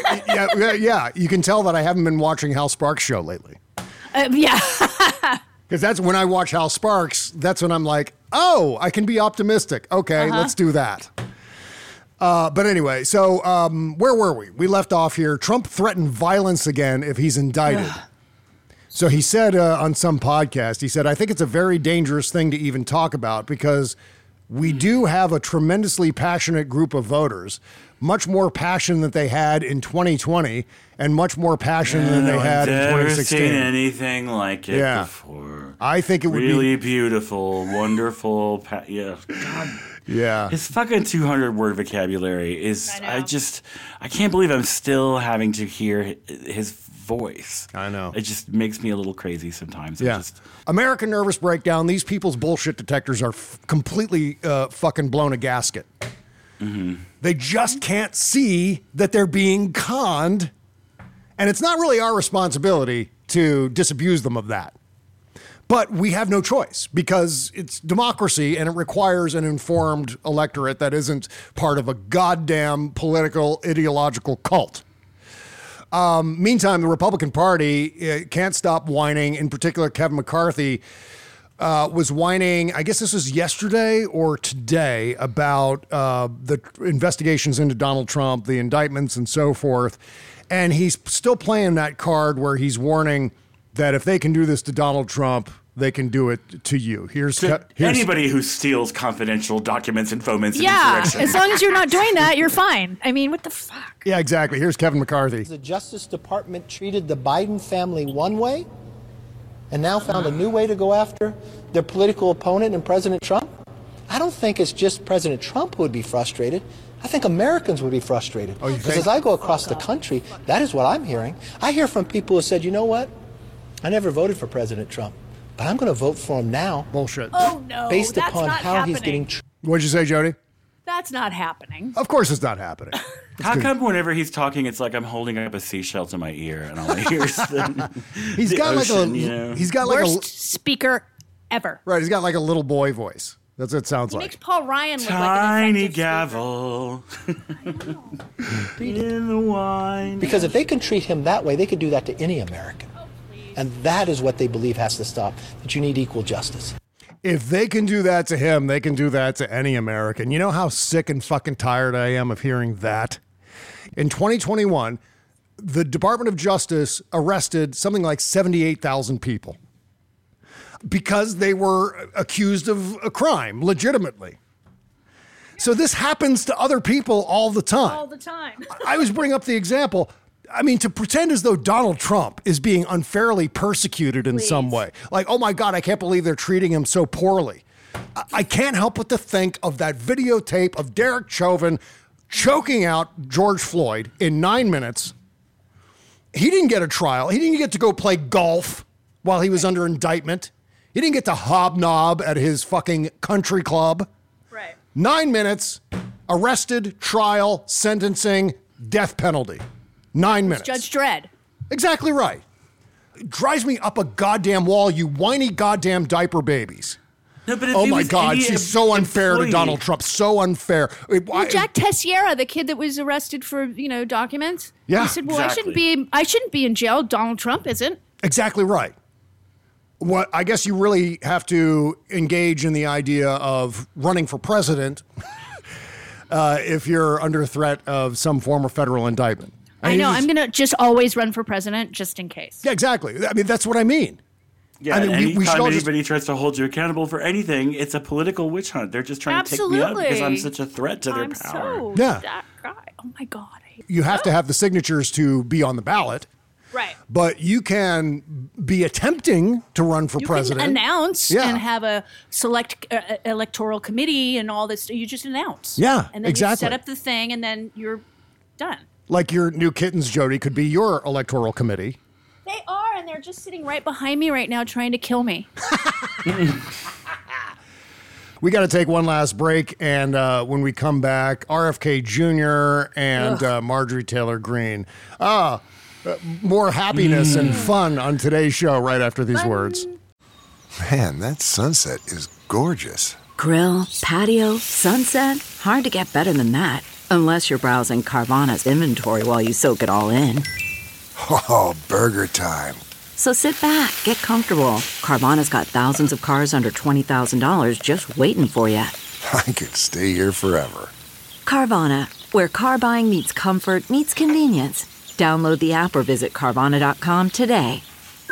you can tell that I haven't been watching Hal Sparks' show lately. Yeah. Because that's when I watch Hal Sparks, that's when I'm like, oh, I can be optimistic. Okay, let's do that. But anyway, so where were we? We left off here. Trump threatened violence again if he's indicted. So he said on some podcast, he said, I think it's a very dangerous thing to even talk about because we do have a tremendously passionate group of voters, much more passion than they had in 2020 and much more passion than they had in 2016. I've never seen anything like it before. I think it would really beautiful, wonderful. God. Yeah. His fucking 200-word vocabulary is, I can't believe I'm still having to hear his voice. I know. It just makes me a little crazy sometimes. Yeah. American Nervous Breakdown. These people's bullshit detectors are completely fucking blown a gasket. Mm-hmm. They just can't see that they're being conned. And it's not really our responsibility to disabuse them of that. But we have no choice because it's democracy and it requires an informed electorate that isn't part of a goddamn political ideological cult. Meantime, the Republican Party can't stop whining. In particular, Kevin McCarthy was whining, I guess this was yesterday or today, about the investigations into Donald Trump, the indictments and so forth. And he's still playing that card where he's warning that if they can do this to Donald Trump, they can do it to you. Here's anybody who steals confidential documents, informants, and insurrection. As long as you're not doing that, you're fine. I mean, what the fuck? Yeah, exactly. Here's Kevin McCarthy. The Justice Department treated the Biden family one way and now found a new way to go after their political opponent and President Trump. I don't think it's just President Trump who would be frustrated. I think Americans would be frustrated. Because as I go across the country, that is what I'm hearing. I hear from people who said, you know what? I never voted for President Trump, but I'm going to vote for him now. Bullshit. Oh, no. Based that's upon not how happening. he's getting... What'd you say, Jody? That's not happening. Of course it's not happening. How come whenever he's talking, it's like I'm holding up a seashell to my ear and all I hear is He's got Worst speaker ever. Right, he's got like a little boy voice. That's what it sounds like. Makes Paul Ryan look tiny like an gavel in the wine. Because if they can treat him that way, they could do that to any American. And that is what they believe has to stop, that you need equal justice. If they can do that to him, they can do that to any American. You know how sick and fucking tired I am of hearing that? In 2021, the Department of Justice arrested something like 78,000 people because they were accused of a crime, legitimately. So this happens to other people all the time. All the time. I always bring up the example. I mean, to pretend as though Donald Trump is being unfairly persecuted in some way. Like, oh my God, I can't believe they're treating him so poorly. I can't help but to think of that videotape of Derek Chauvin choking out George Floyd in 9 minutes. He didn't get a trial. He didn't get to go play golf while he was under indictment. He didn't get to hobnob at his fucking country club. Right. 9 minutes, arrested, trial, sentencing, death penalty. 9 minutes. Judge Dredd. Exactly right. It drives me up a goddamn wall, you whiny goddamn diaper babies. No, but if oh he my was God, any she's so unfair employee. to Donald Trump. So unfair. Well, Jack Teixeira, the kid that was arrested for, documents. Yeah, he said, "Well, exactly. I shouldn't be in jail. Donald Trump isn't." Exactly right. What I guess you really have to engage in the idea of running for president if you're under threat of some form of federal indictment. I know. I'm going to just always run for president just in case. Yeah, exactly. I mean, that's what I mean. Yeah, I mean, anytime anybody tries to hold you accountable for anything, it's a political witch hunt. They're just trying to take me out because I'm such a threat to their power. Yeah. That guy. Oh my God. You have to have the signatures to be on the ballot. Right. But you can be attempting to run for president. You can announce and have a select electoral committee and all this. You just announce. Yeah, and then exactly. you set up the thing and then you're done. Like your new kittens, Jody, could be your electoral committee. They are, and they're just sitting right behind me right now trying to kill me. We got to take one last break, and when we come back, RFK Jr. and Marjorie Taylor Greene. More happiness and fun on today's show right after these words. Man, that sunset is gorgeous. Grill, patio, sunset. Hard to get better than that. Unless you're browsing Carvana's inventory while you soak it all in. Oh, burger time. So sit back, get comfortable. Carvana's got thousands of cars under $20,000 just waiting for you. I could stay here forever. Carvana, where car buying meets comfort meets convenience. Download the app or visit Carvana.com today.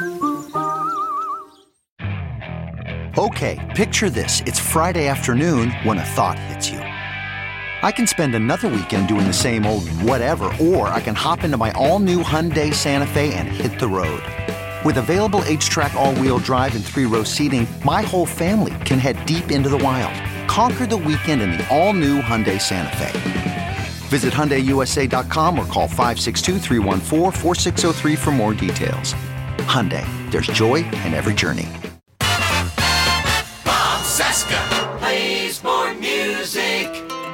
Okay, picture this. It's Friday afternoon when a thought hits you. I can spend another weekend doing the same old whatever, or I can hop into my all-new Hyundai Santa Fe and hit the road. With available H-Track all-wheel drive and 3-row seating, my whole family can head deep into the wild. Conquer the weekend in the all-new Hyundai Santa Fe. Visit HyundaiUSA.com or call 562-314-4603 for more details. Hyundai, there's joy in every journey. Bob Cesca plays more music.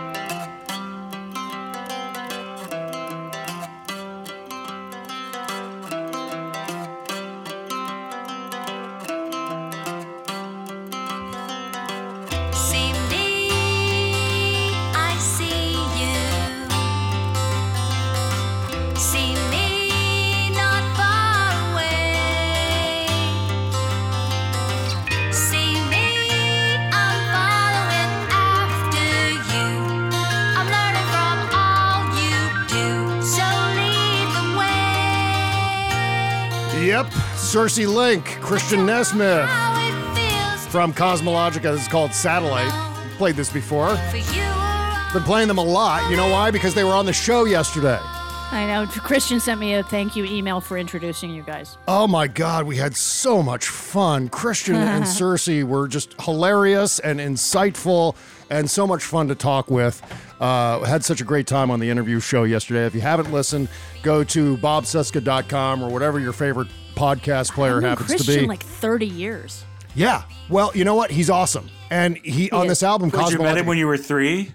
Yep, Cersei Link, Christian Nesmith from Cosmologica. This is called Satellite. Played this before. Been playing them a lot. You know why? Because they were on the show yesterday. I know. Christian sent me a thank you email for introducing you guys. Oh my God, we had so much fun. Christian and Cersei were just hilarious and insightful and so much fun to talk with. Had such a great time on the interview show yesterday. If you haven't listened, go to bobcesca.com or whatever your favorite podcast player happens Christian, to be. like 30 years. Yeah. Well, you know what? He's awesome. And he on this album, Did you met Cosmologica. him when you were 3?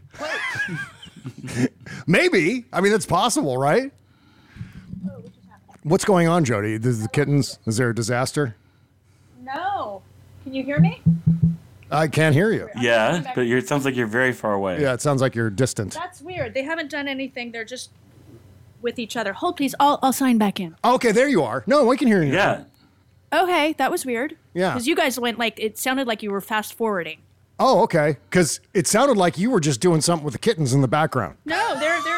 Maybe. I mean, that's possible, right? What's going on, Jody? The kittens? Is there a disaster? No. Can you hear me? I can't hear you. Yeah, but it sounds like you're very far away. Yeah, it sounds like you're distant. That's weird. They haven't done anything. They're just with each other. Hold, please. I'll sign back in. Okay, there you are. No, we can hear you. Yeah. Okay, that was weird. Yeah. Because you guys went it sounded like you were fast forwarding. Oh, okay. Because it sounded like you were just doing something with the kittens in the background. No,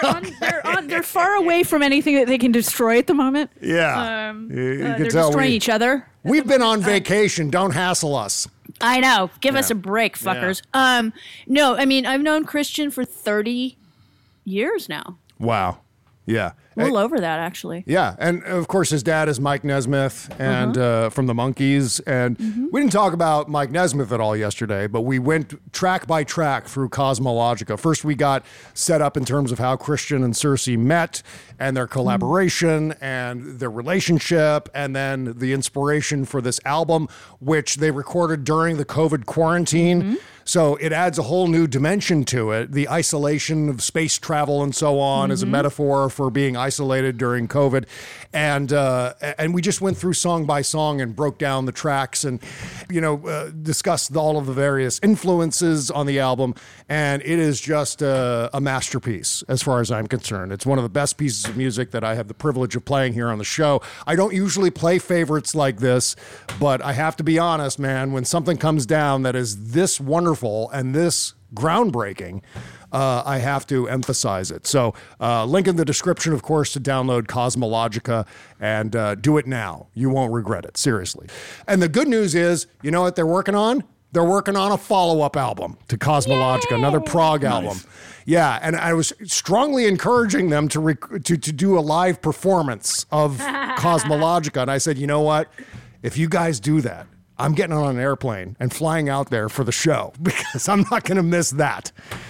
they're far away from anything that they can destroy at the moment. Yeah. They're destroying each other. We've been on vacation. Don't hassle us. I know. Give us a break, fuckers. Yeah. No, I mean, I've known Christian for 30 years now. Wow. Yeah. A little over that, actually. Yeah, and of course his dad is Mike Nesmith and from the Monkees, and we didn't talk about Mike Nesmith at all yesterday, but we went track by track through Cosmologica. First we got set up in terms of how Christian and Cersei met and their collaboration and their relationship, and then the inspiration for this album, which they recorded during the COVID quarantine. So it adds a whole new dimension to it. The isolation of space travel and so on is a metaphor for being isolated during COVID. And we just went through song by song and broke down the tracks and, discussed all of the various influences on the album. And it is just a masterpiece as far as I'm concerned. It's one of the best pieces of music that I have the privilege of playing here on the show. I don't usually play favorites like this, but I have to be honest, man, when something comes down that is this wonderful and this groundbreaking, I have to emphasize it. So link in the description, of course, to download Cosmologica and do it now. You won't regret it, seriously. And the good news is, you know what they're working on? They're working on a follow-up album to Cosmologica, another prog album. Yeah, and I was strongly encouraging them to do a live performance of Cosmologica. And I said, you know what? If you guys do that, I'm getting on an airplane and flying out there for the show because I'm not going to miss that.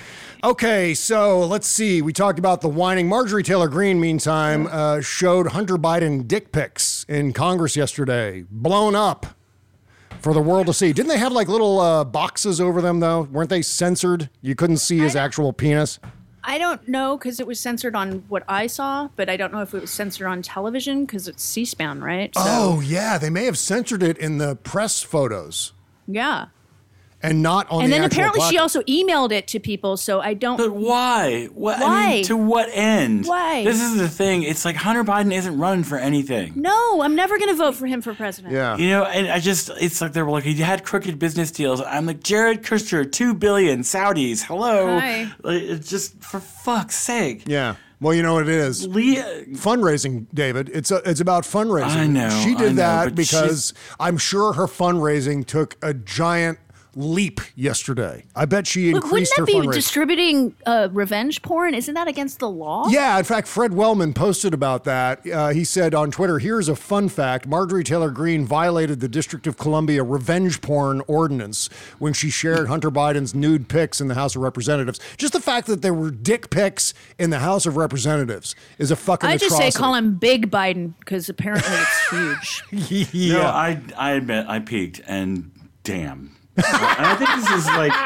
Okay, so let's see. We talked about the whining. Marjorie Taylor Greene, meantime, showed Hunter Biden dick pics in Congress yesterday. Blown up for the world to see. Didn't they have like little boxes over them, though? Weren't they censored? You couldn't see his actual penis? I don't know because it was censored on what I saw, but I don't know if it was censored on television because it's C-SPAN, right? So, oh, yeah. They may have censored it in the press photos. Yeah. And not on and the then actual apparently she placard. also emailed it to people, so I don't. But why? Why? I mean, to what end? Why? This is the thing. It's like Hunter Biden isn't running for anything. No, I'm never going to vote for him for president. Yeah. You know, and it's like they were like, he had crooked business deals. I'm like, Jared Kushner, $2 billion, Saudis, hello. Hi. Like, it's just, for fuck's sake. Yeah. Well, you know what it is? Fundraising, David. It's about fundraising. I know. She did that but because I'm sure her fundraising took a giant leap yesterday. I bet she increased her Wouldn't that be fundraising. distributing revenge porn? Isn't that against the law? Yeah, in fact, Fred Wellman posted about that. He said on Twitter, here's a fun fact. Marjorie Taylor Greene violated the District of Columbia revenge porn ordinance when she shared Hunter Biden's nude pics in the House of Representatives. Just the fact that there were dick pics in the House of Representatives is a fucking I atrocity. just say call him Big Biden because apparently it's huge. No, I admit I peaked, and damn. And I think this is like.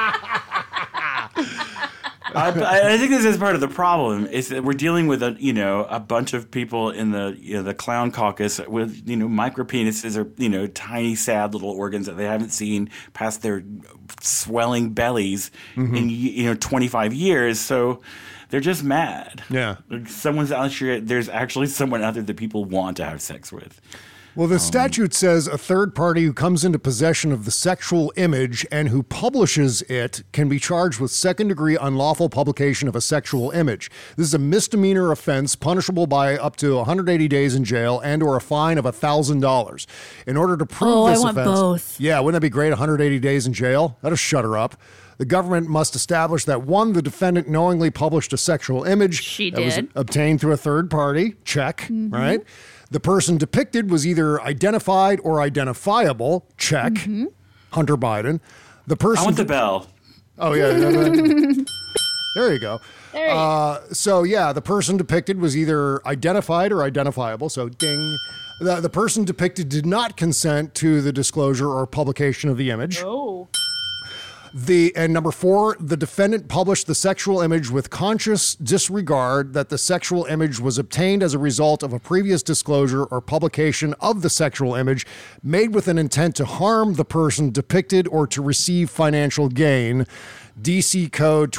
I think this is part of the problem. Is that we're dealing with a bunch of people in the clown caucus with micro penises or tiny sad little organs that they haven't seen past their swelling bellies in 25 years. So they're just mad. Yeah, like there's actually someone out there that people want to have sex with. Well, the statute says a third party who comes into possession of the sexual image and who publishes it can be charged with second-degree unlawful publication of a sexual image. This is a misdemeanor offense punishable by up to 180 days in jail and or a fine of $1,000. In order to prove this I want offense, both. Yeah, wouldn't that be great? 180 days in jail? That'll shut her up. The government must establish that, one, the defendant knowingly published a sexual image that was obtained through a third party. Check, right? The person depicted was either identified or identifiable. Check. Hunter Biden. The person. I want the bell. Oh, yeah. There you go. So, yeah, the person depicted was either identified or identifiable. So, ding. The person depicted did not consent to the disclosure or publication of the image. Oh. And number 4, the defendant published the sexual image with conscious disregard that the sexual image was obtained as a result of a previous disclosure or publication of the sexual image made with an intent to harm the person depicted or to receive financial gain. DC Code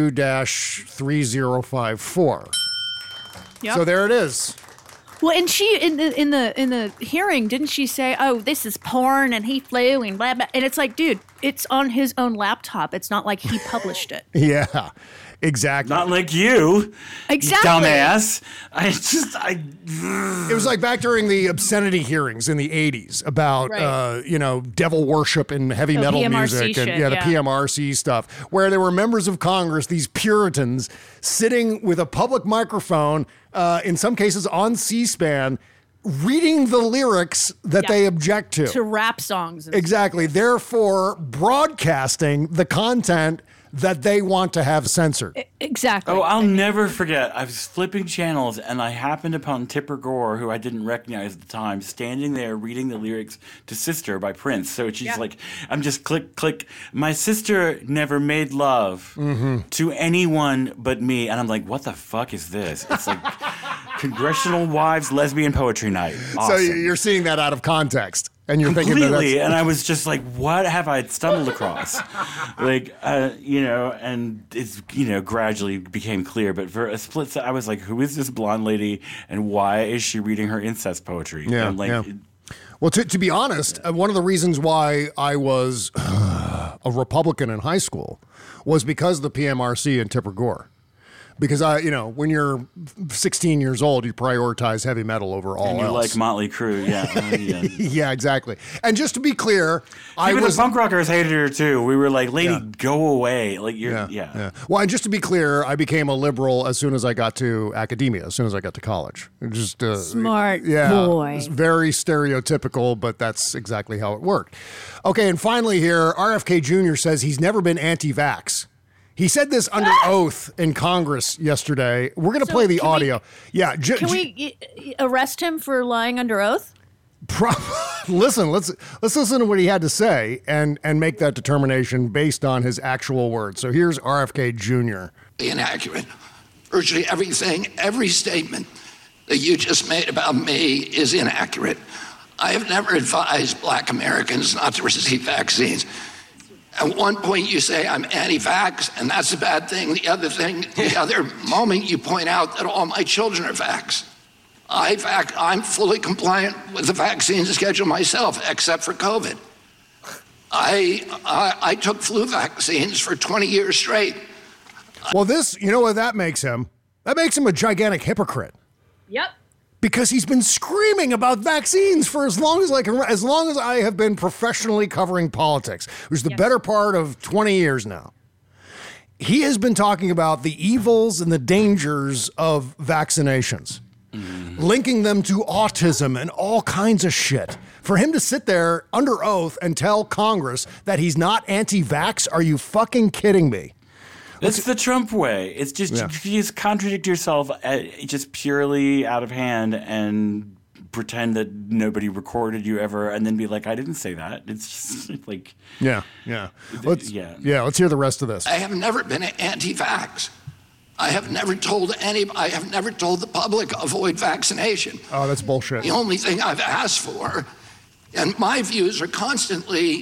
22-3054. Yep. So there it is. Well, and she in the hearing, didn't she say, "Oh, this is porn," and he flew and blah blah? And it's like, dude, it's on his own laptop. It's not like he published it. Yeah, exactly. Not like you, exactly, dumbass. It was like back during the obscenity hearings in the 80s about, devil worship and heavy metal PMRC music. shit, and the PMRC stuff, where there were members of Congress, these Puritans, sitting with a public microphone, in some cases on C-SPAN, reading the lyrics that they object to rap songs. Exactly. Therefore, broadcasting the content that they want to have censored. Exactly. Oh, I'll never forget. I was flipping channels and I happened upon Tipper Gore, who I didn't recognize at the time, standing there reading the lyrics to Sister by Prince. So she's like, I'm just click, click. My sister never made love to anyone but me. And I'm like, what the fuck is this? It's like Congressional Wives Lesbian Poetry Night. Awesome. So you're seeing that out of context. And you're Completely, thinking that's... and I was just like, "What have I stumbled across?" And it's gradually became clear. But for a split second, I was like, "Who is this blonde lady, and why is she reading her incest poetry?" Yeah, Well, to be honest, one of the reasons why I was a Republican in high school was because of the PMRC and Tipper Gore. Because when you're 16 years old, you prioritize heavy metal over all else. And you like Motley Crue, yeah. Yeah, exactly. And just to be clear, the punk rockers hated her too. We were like, "Lady, go away!" Like you're, Well, and just to be clear, I became a liberal as soon as I got to academia, as soon as I got to college. Just smart boy. It's very stereotypical, but that's exactly how it worked. Okay, and finally here, RFK Jr. says he's never been anti-vax. He said this under oath in Congress yesterday. We're going to play the audio. Can we arrest him for lying under oath? listen, let's listen to what he had to say and make that determination based on his actual words. So here's RFK Jr. Inaccurate. Virtually everything, every statement that you just made about me is inaccurate. I have never advised Black Americans not to receive vaccines. At one point you say I'm anti-vax, and that's a bad thing. The other moment you point out that all my children are vax. I'm fully compliant with the vaccine schedule myself, except for COVID. I took flu vaccines for 20 years straight. Well, you know what that makes him? That makes him a gigantic hypocrite. Yep. Because he's been screaming about vaccines for as long as I have been professionally covering politics, which is the better part of 20 years now. He has been talking about the evils and the dangers of vaccinations, linking them to autism and all kinds of shit. For him to sit there under oath and tell Congress that he's not anti-vax, are you fucking kidding me? It's the Trump way. It's just you just contradict yourself just purely out of hand and pretend that nobody recorded you ever, and then be like, I didn't say that. It's just like Let's hear the rest of this. I have never been anti-vax. I have never told the public avoid vaccination. Oh, that's bullshit. The only thing I've asked for, and my views are constantly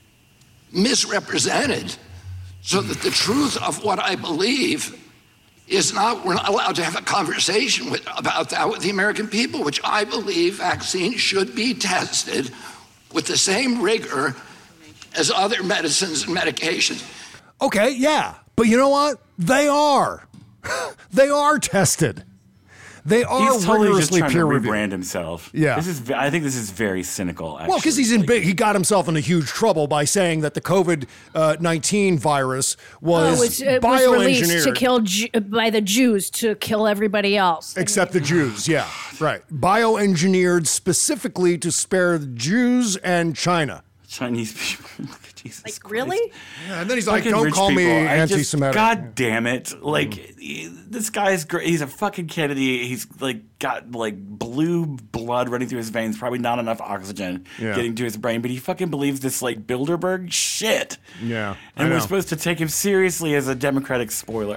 misrepresented, so that the truth of what I believe is not, we're not allowed to have a conversation about that with the American people, which I believe vaccines should be tested with the same rigor as other medicines and medications. Okay, yeah. But you know what? They are. They are tested. They are He's totally just rigorously trying to peer-reviewed. rebrand himself. Yeah. I think this is very cynical, actually. Well, because he got himself into huge trouble by saying that the COVID-19 virus was it was released to kill by the Jews to kill everybody else. Except the Jews, yeah, right. Bioengineered specifically to spare the Jews and China. Chinese people. Jesus like, Christ. really? Yeah, and then he's like, Fucking don't rich call me people. anti-Semitic. God damn it. Like, this guy's great. He's a fucking Kennedy. He's, like, got, like, blue blood running through his veins. Probably not enough oxygen getting to his brain. But he fucking believes this, like, Bilderberg shit. Yeah. And we're supposed to take him seriously as a Democratic spoiler.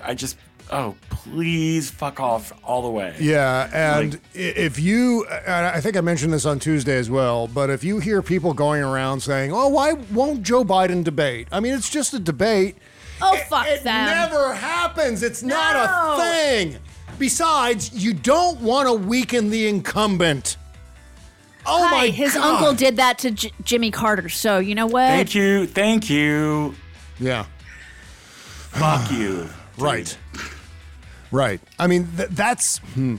Please fuck off all the way. Yeah, and if you, and I think I mentioned this on Tuesday as well, but if you hear people going around saying, oh, why won't Joe Biden debate? I mean, it's just a debate. Oh, fuck it them. It never happens. It's not a thing. Besides, you don't want to weaken the incumbent. Oh, my God. His uncle did that to Jimmy Carter, so you know what? Thank you. Yeah. Fuck you. Right. Right. I mean, that's the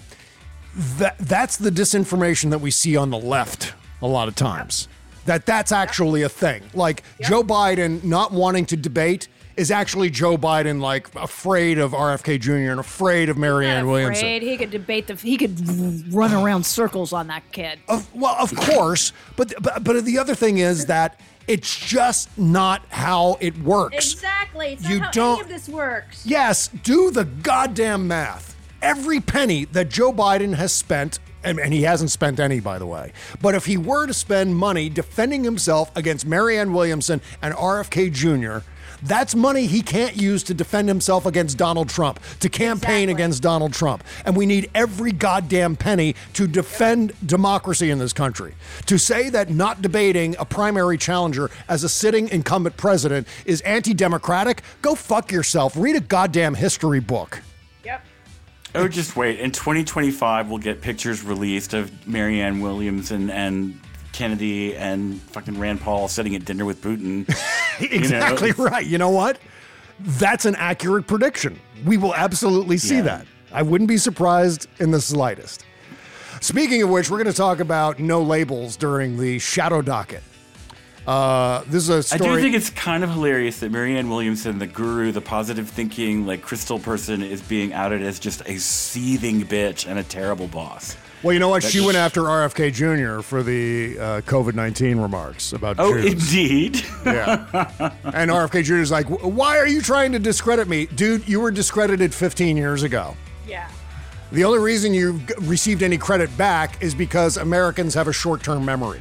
disinformation that we see on the left a lot of times. That's actually a thing. Like Joe Biden not wanting to debate is actually Joe Biden like afraid of RFK Jr. and afraid of Marianne Williamson. He could debate he could run around circles on that kid. Of course, but the other thing is that it's just not how it works. Exactly. It's not how any of this works. Yes, do the goddamn math. Every penny that Joe Biden has spent, and he hasn't spent any, by the way, but if he were to spend money defending himself against Marianne Williamson and RFK Jr., that's money he can't use to defend himself against Donald Trump, to campaign against Donald Trump. And we need every goddamn penny to defend democracy in this country. To say that not debating a primary challenger as a sitting incumbent president is anti-democratic, go fuck yourself. Read a goddamn history book. Yep. Oh, just wait. In 2025, we'll get pictures released of Marianne Williamson and Kennedy and fucking Rand Paul sitting at dinner with Putin. Exactly right. You know what? That's an accurate prediction. We will absolutely see that. I wouldn't be surprised in the slightest. Speaking of which, we're going to talk about no labels during the Shadow Docket. This is a story. I do think it's kind of hilarious that Marianne Williamson, the guru, the positive thinking, like crystal person, is being outed as just a seething bitch and a terrible boss. Well, you know what? She went after RFK Jr. for the COVID-19 remarks about Jews. Oh, indeed. Yeah. And RFK Jr. is like, why are you trying to discredit me? Dude, you were discredited 15 years ago. Yeah. The only reason you received any credit back is because Americans have a short-term memory.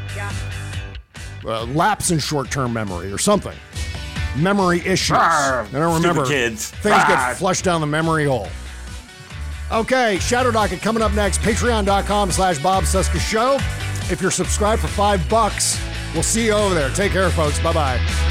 Yeah. Lapse in short-term memory or something. Memory issues. I don't remember. Kids. Things get flushed down the memory hole. Okay, Shadow Docket coming up next. Patreon.com/Bob Cesca Show. If you're subscribed for $5, we'll see you over there. Take care, folks. Bye-bye.